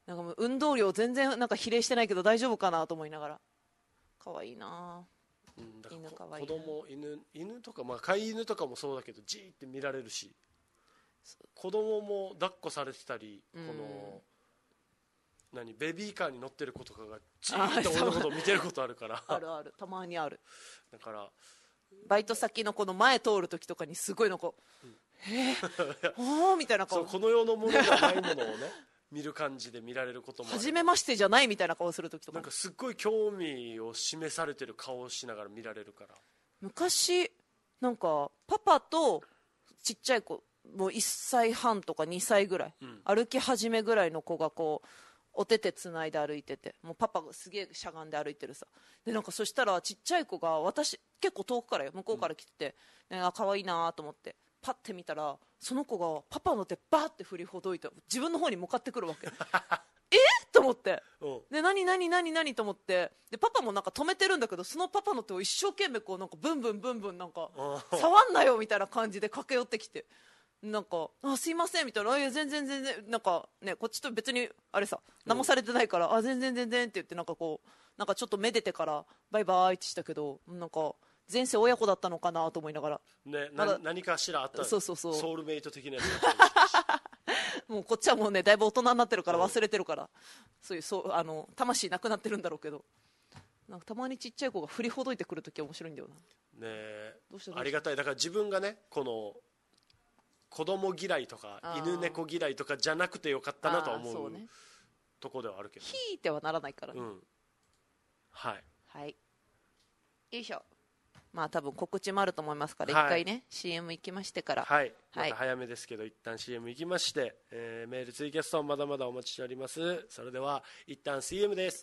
なんかもう運動量全然なんか比例してないけど大丈夫かなと思いながら、可愛いな、 うん、だから犬可愛い、子供犬犬とかまあ飼い犬とかもそうだけどじーって見られるし、子供も抱っこされてたり、この何ベビーカーに乗ってる子とかがじーっと俺のことを見てることあるからあるある、たまにある。 だからバイト先のこの前通る時とかにすごいのこう、うん、へえおーみたいな顔、 そうこの世のものじゃないものをね見る感じで見られることもある。 初めましてじゃないみたいな顔する時とか、 なんかすっごい興味を示されてる顔をしながら見られるから。 昔なんかパパとちっちゃい子もういっさいはんとかにさいぐらい、うん、歩き始めぐらいの子がこうお手手つないで歩いてて、もうパパがすげえしゃがんで歩いてるさ、でなんかそしたらちっちゃい子が私結構遠くからよ向こうから来てて、うん、ね、あ可愛いなと思ってパッて見たらその子がパパの手バーって振りほどいて自分の方に向かってくるわけえっと思って、で何何何何と思って、でパパもなんか止めてるんだけど、そのパパの手を一生懸命こうなんかブンブンブンブンなんか触んなよみたいな感じで駆け寄ってきて、なんかあすいませんみたいな、いや全然全然なんかね、こっちと別にあれさ何もされてないから、うん、あ全然全然って言って、なんかこうなんかちょっとめでてからバイバイってしたけど、なんか前世親子だったのかなと思いながら、 ね、な何かしらあった、 そうそうそう、 ソウルメイト的なやつだったもうこっちはもうねだいぶ大人になってるから忘れてるから、うん、そういうそうあの魂なくなってるんだろうけど、なんかたまにちっちゃい子が振りほどいてくるとき面白いんだよな。 ね、どうしたどうした、ありがたい。だから自分がねこの子供嫌いとか犬猫嫌いとかじゃなくてよかったなと思う、ね、とこではあるけど、 ひいてはならないからね、うん、 はいはい、よいしょ。まあ多分告知もあると思いますから、はい、一回ね シーエム 行きましてから、 はい、また早めですけど、はい、一旦 シーエム 行きまして、えー、メールツイキャストまだまだお待ちしております。それでは一旦 シーエム です。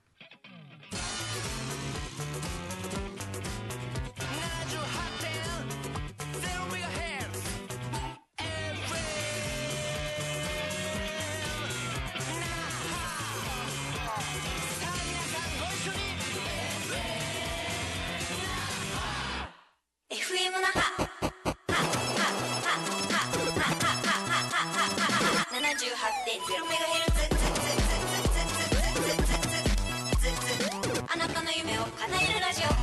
あなたの夢を叶えるラジオ、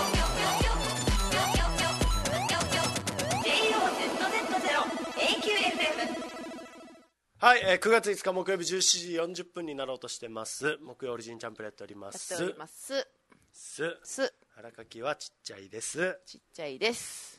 はい、えー、くがついつか木曜日じゅうしちじよんじゅっぷんになろうとしてます。木曜オリジンチャンプルやっております。 やっております。 すす腹かきはちっちゃいです。 ちっちゃいです。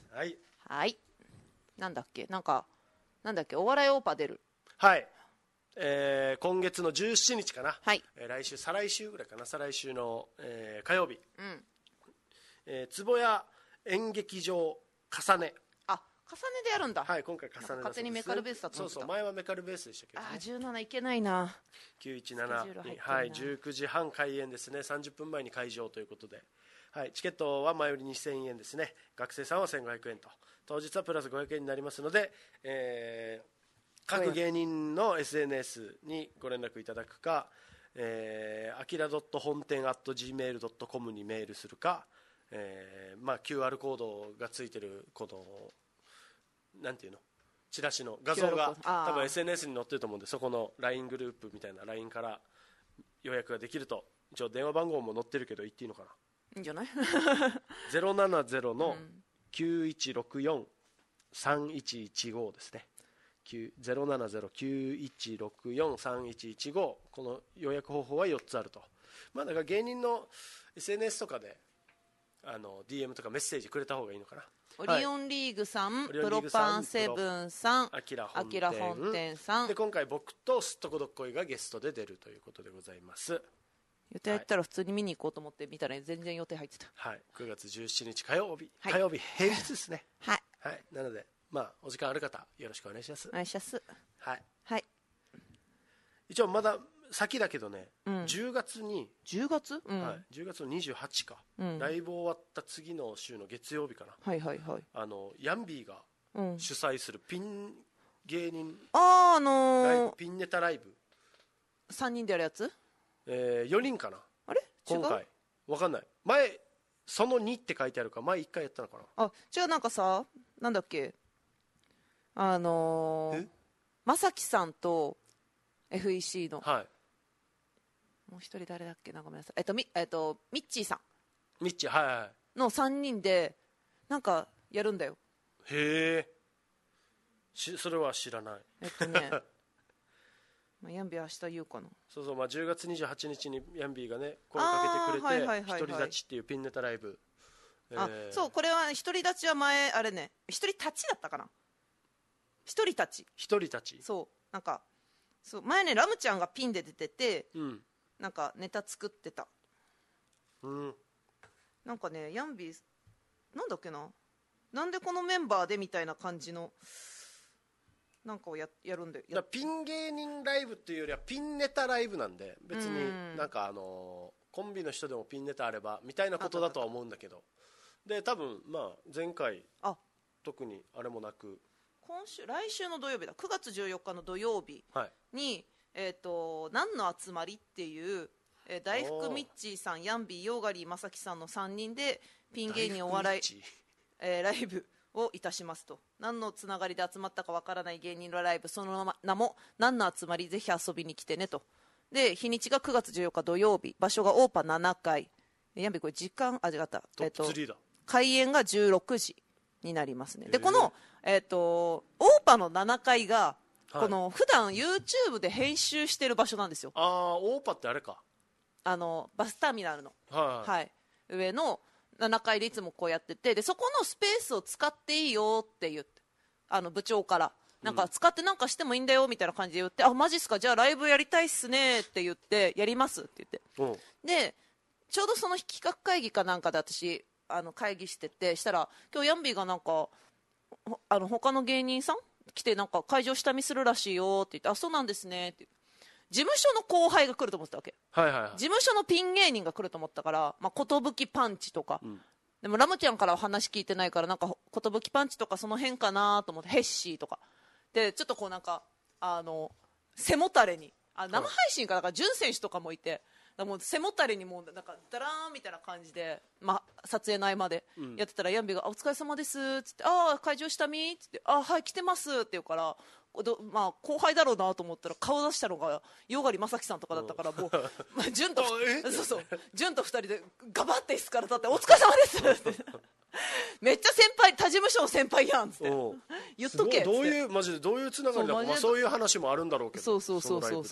はい、 はい、なんだっけなんかなんだっけお笑いオーパ出る。 はい、えー、今月のじゅうしちにちかな、 はい、 えー、来週再来週ぐらいかな再来週の、えー、火曜日、 うんえー、坪谷演劇場重ね、 あ重ねでやるんだ。 はい、今回重ねだそうです、ね、 勝手にメカルベースだと思ってた。 そうそう、前はメカルベースでしたけど、ね、 あーじゅうなないけないな。 きゅういちななに、はい、じゅうくじはん開演ですね。さんじゅっぷんまえに会場ということで、はい、チケットは前売りにせんえんですね。学生さんはせんごひゃくえんと、当日はプラスごひゃくえんになりますので、えー、各芸人の エスエヌエス にご連絡いただくか、えー、アキラ本店 アットジーメールドットコム にメールするか、えーまあ、キューアール コードがついてるこのなんていうのチラシの画像が多分 エスエヌエス に載ってると思うんで、そこの ライン グループみたいな ライン から予約ができると。一応電話番号も載ってるけど言っていいのかな。 いいんじゃないゼロななゼロのきゅういちろくよんさんいちいちごですね。ゼロななゼロ きゅういちろくよん さんいちいちご、この予約方法はよっつあると。まあだから芸人の エスエヌエス とかであの ディーエム とかメッセージくれた方がいいのかな。 オリオンリーグさん、はい、プロパンセブンさん、アキラ本店さんで、今回僕とすっとこどっこいがゲストで出るということでございます。 予定入ったら普通に見に行こうと思って見たら全然予定入ってた。 はい、くがつじゅうしちにち火曜日、はい、火曜日平日ですね。 はい、 はい、なのでまあお時間ある方よろしくお願いします。 お願いします。 はい、 はい、 一応まだ先だけどね、 うん、 じゅうがつにじゅうがつ、うんはい、じゅうがつのにじゅうはちか、うん、ライブ終わった次の週の月曜日かな、 はいはいはい、 あのヤンビーが主催するピン芸人、うん、 あーあのー、 ライブピンネタライブさんにんでやるやつ、 えー、よにんかな、 あれ今回わかんない、前そのにって書いてあるか前いっかいやったのかな。 あ違う、なんかさなんだっけあのー、まさきさんと エフイーシー の、 はい、 もう一人誰だっけな、ごめんなさい、えっとみえっとミッチーさん、 ミッチー、はいはい、 のさんにんでなんかやるんだよ。 へえ、それは知らない。 えっとねまあヤンビー明日言うかな。 そうそう、まあ、じゅうがつにじゅうはちにちにヤンビーがね声かけてくれて、はいはいはいはい、独り立ちっていうピンネタライブ、 あ、えー、そう、これは独り立ちは前あれね、独り立ちだったかな、独り立ち独り立ち、 そうなんかそう前ねラムちゃんがピンで出てて、 うん、 なんかネタ作ってた、 うん、 なんかねヤンビーなんだっけな、なんでこのメンバーでみたいな感じのなんかを や, やるんで、 だピン芸人ライブっていうよりはピンネタライブなんで、別になんかあのコンビの人でもピンネタあればみたいなことだとは思うんだけど、で多分まあ前回あ特にあれもなく、 今週来週の土曜日だ、くがつじゅうよっかの土曜日に、 はい、 えーと何の集まりっていう、えー、大福ミッチーさん、ヤンビー、ヨーガリー、まさきさんのさんにんでピン芸人お笑い、えー、ライブをいたしますと。何のつながりで集まったかわからない芸人のライブ、その名も何の集まり、ぜひ遊びに来てねと。で日にちがくがつじゅうよっか土曜日、場所がオーパななかい、ヤンビーこれ時間あ違った、 えー、と開演がじゅうろくじになりますね。でこの、えー、とオーパのななかいが、はい、この普段 YouTube で編集してる場所なんですよ。 ああ、オーパってあれか、 あのバスターミナルの、 はいはい、 上のななかいでいつもこうやってて、でそこのスペースを使っていいよって言って、あの部長からなんか使ってなんかしてもいいんだよみたいな感じで言って、うん、あマジっすか、じゃあライブやりたいっすねって言って、やりますって言って、 うん、 でちょうどその企画会議かなんかで私あの会議してて、したら今日ヤンビーがなんかあの他の芸人さん来てなんか会場下見するらしいよって言って、あそうなんですねって事務所の後輩が来ると思ってたわけ、 はいはいはい、 事務所のピン芸人が来ると思ったから、まあ、ことぶきパンチとか、 うん、 でもラムちゃんからは話聞いてないから、なんかことぶきパンチとかその辺かなと思って、ヘッシーとかでちょっとこうなんかあの背もたれにあ生配信かだから潤選手とかもいて、だもう背もたれにもうなんかダラーンみたいな感じで、まあ、撮影の合間でやってたら、うん、ヤンビがお疲れ様ですっつって、ああ会場下見っつって、あはい来てますって言うから、まあ、後輩だろうなと思ったら顔出したのがヨガリ正樹さんとかだったから、もう、まあ、潤とそうそう潤とふたりでガバッて椅子から立ってお疲れ様ですってめっちゃ先輩、他事務所の先輩やんっつって言っとけっつって、 どういうマジでどういうつながりだか、まあ、そういう話もあるんだろうけど、 そうそうそうそうそう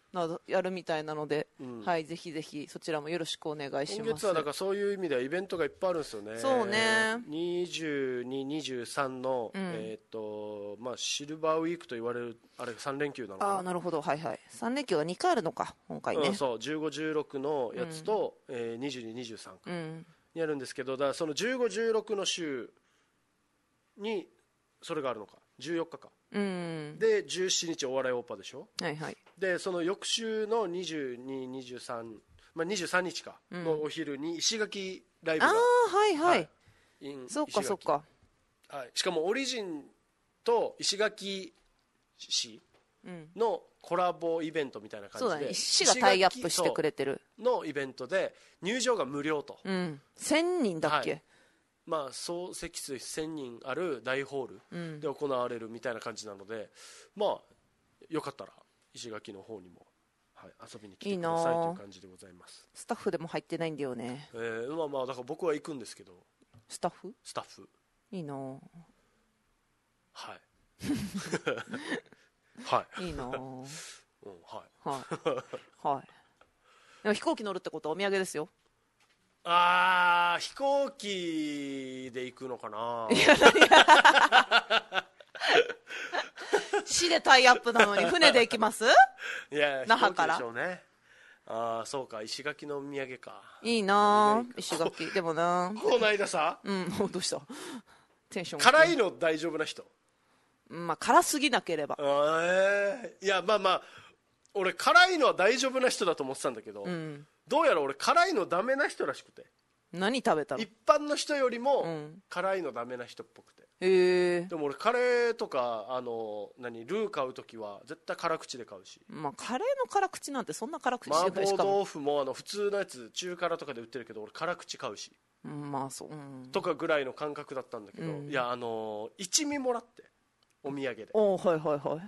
などやるみたいなので、うん、はい、ぜひぜひそちらもよろしくお願いします。 今月はだからそういう意味ではイベントがいっぱいあるんですよね。 そうね、 にじゅうに、にじゅうさんの、うん、えーとまあ、シルバーウィークと言われるあれがさん連休なのかな。 あ、なるほど、はいはい、さん連休がにかいあるのか今回ね、 うん、そうじゅうご、じゅうろくのやつと、うん、えー、にじゅうに、にじゅうさんか、うん、にあるんですけど、だからそのじゅうご、じゅうろくの週にそれがあるのか、じゅうよっかか、うん、でじゅうしちにちお笑いオーパーでしょ、 はいはい、 でその翌週のにじゅうに、にじゅうさん、まあ、にじゅうさんにちかのお昼に石垣ライブが、 ああはいはい、はい、そうかそうか、 はい、しかもオリジンと石垣市のコラボイベントみたいな感じで、 そうだね、市がタイアップしてくれてるのイベントで入場が無料と、 うん、せんにんだっけ、はい、 まあ、総席数せんにんある大ホールで行われるみたいな感じなので、うん、まあよかったら石垣の方にも、はい、遊びに来てくださいという感じでございます。 スタッフでも入ってないんだよね。 えー、まあまあだから僕は行くんですけど。 スタッフスタッフいいな、 はいはいいいな、うん、 はいはいはいでも飛行機乗るってことはお土産ですよ。 あー、飛行機で行くのかな。 市でタイアップなのに船で行きます？ いや、 那覇から飛行機でしょうね。ああ、そうか、石垣のお土産か。 いいな、石垣でもな。 この間さ、 うん、どうした？テンション辛いの大丈夫な人？ まあ辛すぎなければ。 えー、いやまあまあ俺辛いのは大丈夫な人だと思ってたんだけど、うん、どうやら俺辛いのダメな人らしくて。 何食べたの？ 一般の人よりも辛いのダメな人っぽくて、 うん、へえ。 でも俺カレーとかあの何ルー買うときは絶対辛口で買うし、 まあ、カレーの辛口なんてそんな辛口じゃない。 麻婆豆腐もあの普通のやつ中辛とかで売ってるけど俺辛口買うし、 うん、まあそう、うん、 とかぐらいの感覚だったんだけど、うん、いやあの一味もらってお土産で、 おはいはいはい、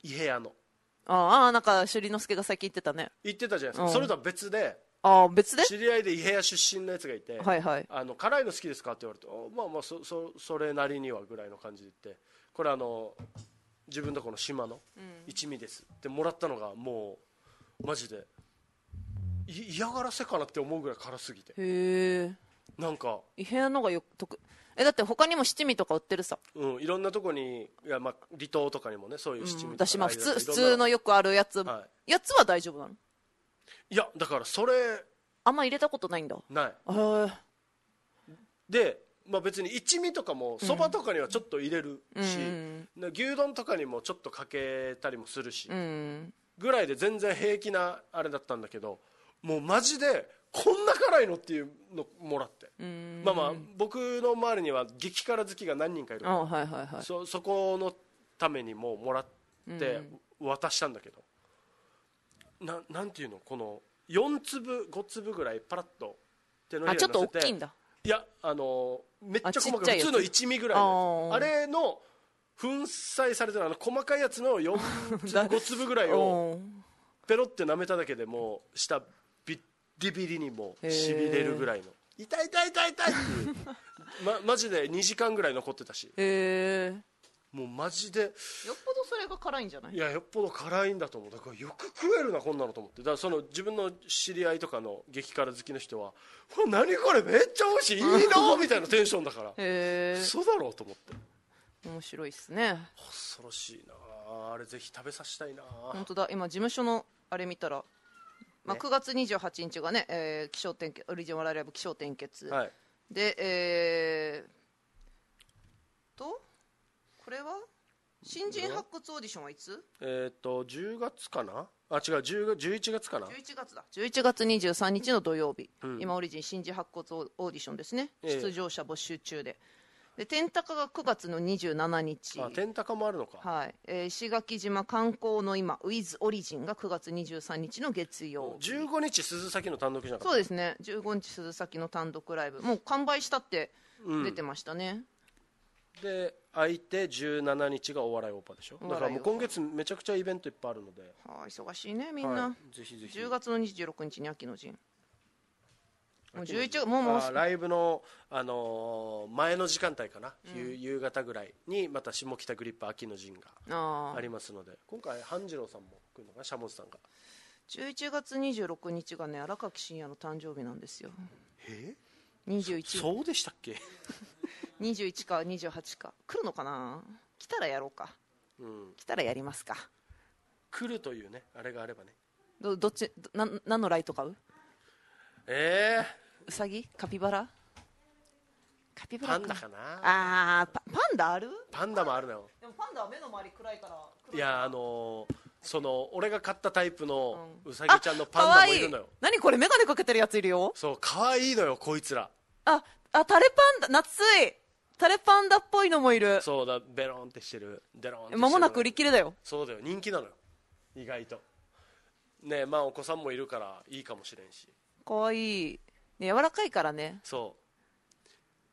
伊平屋のああなんか朱里之助が最近言ってたね。 言ってたじゃないですか、うん、それとは別で、 あ別で知り合いで伊平屋出身のやつがいて、 はいはい、 あの辛いの好きですかって言われて、まあまあ そ, そ, それなりにはぐらいの感じで言って、これあの自分のこの島の一味ですってもらったのがもうマジで嫌がらせかなって思うぐらい辛すぎて。 へえ。 なんか伊平屋のがよくえだって他にも七味とか売ってるさ、 うん、いろんなとこにいや、まあ、離島とかにもねそういう七味とか、うん、 私まあ普通普通のよくあるやつ、はい、やつは大丈夫なの？ いやだからそれあんま入れたことないんだ。 ないへで、まあ、別に一味とかもそばとかにはちょっと入れるし、うん、牛丼とかにもちょっとかけたりもするし、うん、ぐらいで全然平気なあれだったんだけど、もうマジでこんな辛いのっていうのもらって、まあまあ僕の周りには激辛好きが何人かいるから、 はいはいはい、 そ, そこのためにももらって渡したんだけど、な, なんていうのこのよんつぶごつぶぐらいパラッと手のひらに乗せて、 あちょっと大きいんだ。 いやあのめっちゃ細かい普通の一味ぐらいの あ, あれの粉砕されてるあの細かいやつのよんつぶごつぶぐらいをペロって舐めただけでもう下ビッリビリにもしびれるぐらいの痛い痛い痛い痛いっていうま、マジでにじかんぐらい残ってたし、 へーもうマジでよっぽどそれが辛いんじゃない？ いやよっぽど辛いんだと思う。だからよく食えるなこんなのと思って。だからその自分の知り合いとかの激辛好きの人は何これめっちゃ美味しいいいのみたいなテンションだからへー嘘だろうと思って。 面白いっすね。 恐ろしいなあれぜひ食べさせたいな。 本当だ今事務所のあれ見たら、まあ、くがつにじゅうはちにちがね、えー、気象点結オリジナルライブ気象点結、はい、でえー、とこれは新人発掘オーディションはいつ？ えっとじゅうがつかなあ違うじゅういちがつかなじゅういちがつだじゅういちがつにじゅうさんにちの土曜日、うん、今オリジン新人発掘オーディションですね、えー、出場者募集中でで天高がくがつのにじゅうしちにち、 あ天高もあるのか、 はいえー、石垣島観光の今ウィズオリジンがくがつにじゅうさんにちの月曜日、 じゅうごにち鈴崎の単独じゃなかった？ そうですねじゅうごにち鈴崎の単独ライブもう完売したって出てましたね、 うん、で空いてじゅうしちにちがお笑いオーパーでしょ。だからもう今月めちゃくちゃイベントいっぱいあるので、 はあ、忙しいねみんな、 はい、ぜひぜひじゅうがつのにじゅうろくにちに秋の陣もうじゅういちがつもうもうライブの、あのー、前の時間帯かな、うん、夕方ぐらいにまた下北グリップ秋の陣がありますので、今回半次郎さんも来るのかな、シャモンさんがじゅういちがつにじゅうろくにちがね荒垣真也の誕生日なんですよ。 えにじゅういちそうでしたっけにじゅういちかにじゅうはちか来るのかな。来たらやろうか、うん、来たらやりますか。 来るというねあれがあればね。 ど, どっちな何のライト買う。 えー、 ウサギカピバラカピバラパンダかな。 あー パ, パンダある。 パンダもあるのよ。 でもパンダは目の周り暗いから暗い。 いやあのー、その俺が買ったタイプのウサギちゃんのパンダもいるのよ、うん、 何これメガネかけてるやついるよ。 そう可愛いのよこいつら。 ああタレパンダ夏いタレパンダっぽいのもいる。 そうだベロンってしてるデロンってしてる。 間もなく売り切れだよ。 そうだよ人気なのよ意外とね。まあお子さんもいるからいいかもしれんし。 かわいい、ね、柔らかいからね。 そう、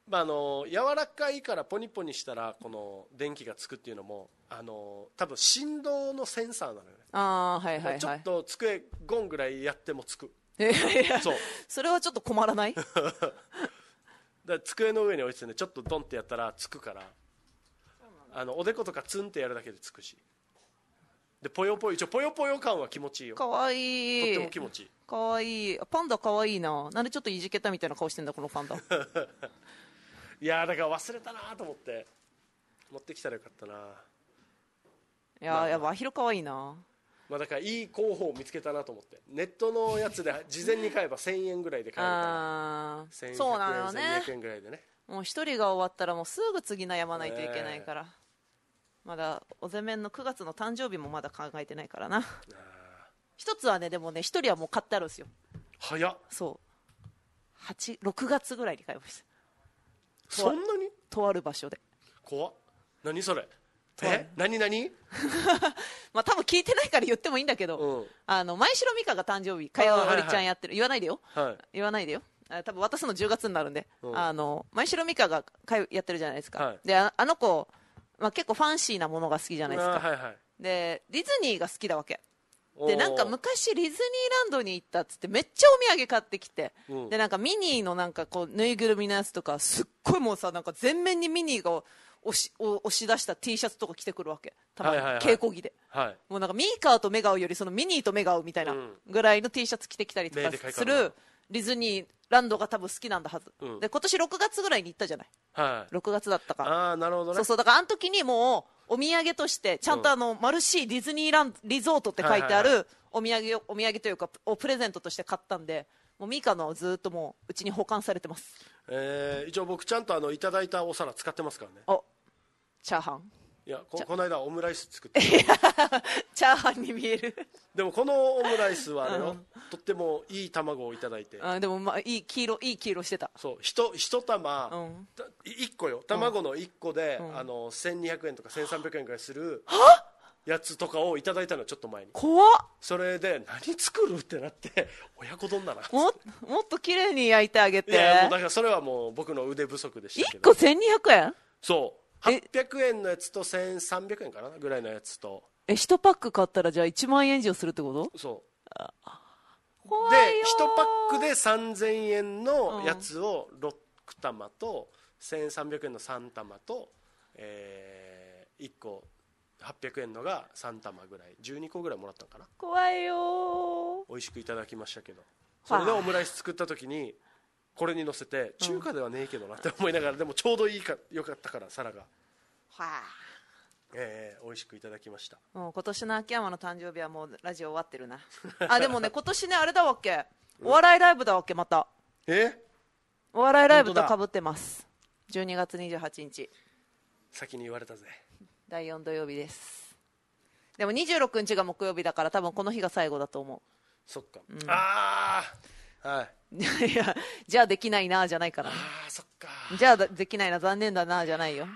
まあ、あの柔らかいからポニポニしたらこの電気がつくっていうのもあの多分振動のセンサーなのよね。 あーはいはいはい。 ちょっと机ゴンぐらいやってもつく。 えー、 そうそれはちょっと困らないだ机の上に置いてねちょっとドンってやったらつくから、あのおでことかツンってやるだけでつくし、でぽよぽよ一応ぽよぽよ感は気持ちいいよ。 かわいい、 とっても気持ちいい。 かわいい。パンダかわいいな。なんでちょっといじけたみたいな顔してんだこのパンダいやだから忘れたなと思って持ってきたらよかったな。 いや、まあ、やっぱアヒルかわいいな。 まあ、だからいい候補を見つけたなと思って、ネットのやつで事前に買えばせんえんぐらいで買えるからせんひゃくえんそうなのね。 せんにひゃくえんぐらいでね。 もう一人が終わったらもうすぐ次悩まないといけないから、えー、まだおぜめんのくがつの誕生日もまだ考えてないからな。一つはねでもね一人はもう買ってあるんですよ。 早っ。 そうろくがつぐらいに買いました。 そんなにとある場所で。 怖っ。何それ。え何何まあ多分聞いてないから言ってもいいんだけど、うん、あの前城美香が誕生日火曜おりちゃんやってる、はいはい、言わないでよ、はい、言わないでよ。多分渡すのじゅうがつになるんで、うん、あの前城美香がやってるじゃないですか、はい、で あ, あの子、まあ、結構ファンシーなものが好きじゃないですか、はいはい、でディズニーが好きだわけで、なんか昔ディズニーランドに行ったっつってめっちゃお土産買ってきて、うん、でなんかミニーのなんかこうぬいぐるみのやつとかすっごいもうさなんか全面にミニーが押し, 押し出した T シャツとか着てくるわけたまに、はいはいはい、稽古着で、はい、もうなんかミーカーと目が合うよりそのミニーと目が合うみたいなぐらいの T シャツ着てきたりとかするディズニーランドが多分好きなんだはず、うん、で今年ろくがつぐらいに行ったじゃない、はい、ろくがつだったか。 ああなるほどね。 そうそうだからあの時にもうお土産としてちゃんとあの、うん、マルシーディズニーランドリゾートって書いてあるお土産を、お土産というかをプレゼントとして買ったんで、もうミカのずっともううちに保管されてます。 えー、一応僕ちゃんとあのいただいたお皿使ってますからね。 おチャーハン。 いや こ, この間オムライス作ってチャーハンに見える。 でもこのオムライスはあれよ、うん、とってもいい卵をいただいて、 あでもまあいい黄色いい黄色してた。 そう一一玉、うん、いっこよ卵のいっこで、うん、あのせんにひゃくえんとかせんさんびゃくえんぐらいするやつとかをいただいたのちょっと前に。 怖っ。それで何作るってなって親子丼だな。 ももっと綺麗に焼いてあげて。 いやもうだからそれはもう僕の腕不足でしたけど。 いっこせんにひゃくえん。 そうはっぴゃくえんのやつとせんさんびゃくえんかなぐらいのやつと、 えいちパック買ったらじゃあいちまんえん以上するってこと？ そうでいちパックでさんぜんえんのやつをろく玉とせんさんびゃくえんのさん玉と、えー、いっこはっぴゃくえんのがさん玉ぐらいじゅうにこぐらいもらったのかな。 怖いよ。 美味しくいただきましたけど、それでオムライス作った時にこれに乗せて中華ではねえけどなって思いながら、うん、でもちょうどいいかよかったから皿が、はあえー、美味しくいただきました。 もう今年の秋山の誕生日はもうラジオ終わってるなあでもね今年ねあれだわっけ、お笑いライブだわっけ。またえお笑いライブと被ってます。じゅうにがつにじゅうはちにち先に言われたぜ。 だいよん土曜日です。でもにじゅうろくにちが木曜日だから多分この日が最後だと思う。 そっか、うん、ああはいいやじゃあできないなじゃないから、ね、 あそっかじゃあできないな残念だなじゃないよ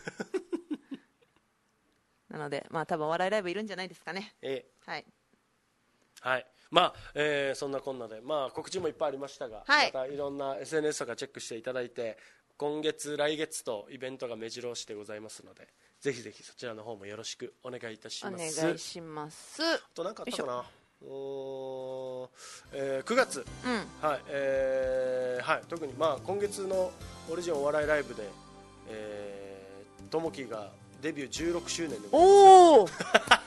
なのでまあ多分お笑いライブいるんじゃないですかね。 ええはい、 はい、まあ、えー、そんなこんなで、まあ、告知もいっぱいありましたが、はい、またいろんな エスエヌエス とかチェックしていただいて今月来月とイベントが目白押しでございますのでぜひぜひそちらの方もよろしくお願いいたします。 お願いします。 あと何かあったかな。 お、えー、くがつ、 うん、 はいえーはい、特に、まあ、今月のオリジンお笑いライブで、えー、ともきがデビューじゅうろくしゅうねんでございます。 おお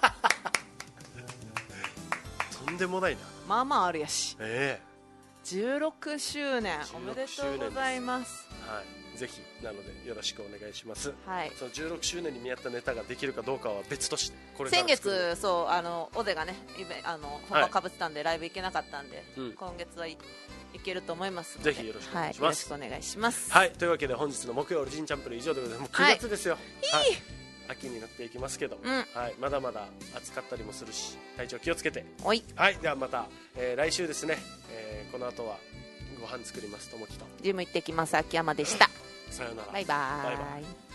とんでもないな。 まあまああるやし、 えー、じゅうろくしゅうねんおめでとうございます。 はい、ぜひなのでよろしくお願いします、 はい、 そのじゅうろくしゅうねんに見合ったネタができるかどうかは別として、これ先月そうあのオゼがねあの本番かぶってたんで、はい、ライブ行けなかったんで、うん、今月はいいけると思いますのでぜひよろしくお願いします、 はい、よろしくお願いします。 はい、というわけで本日の木曜オリジンチャンプル以上でございます。もうくがつですよ、はいはい、秋になっていきますけど、うん、はい、まだまだ暑かったりもするし体調気をつけて、 おい、 はい、ではまた、えー、来週ですね、えー、この後はご飯作ります。ともきとジム行ってきます。秋山でした。 さよなら。 バイバーイ。 バイバイ。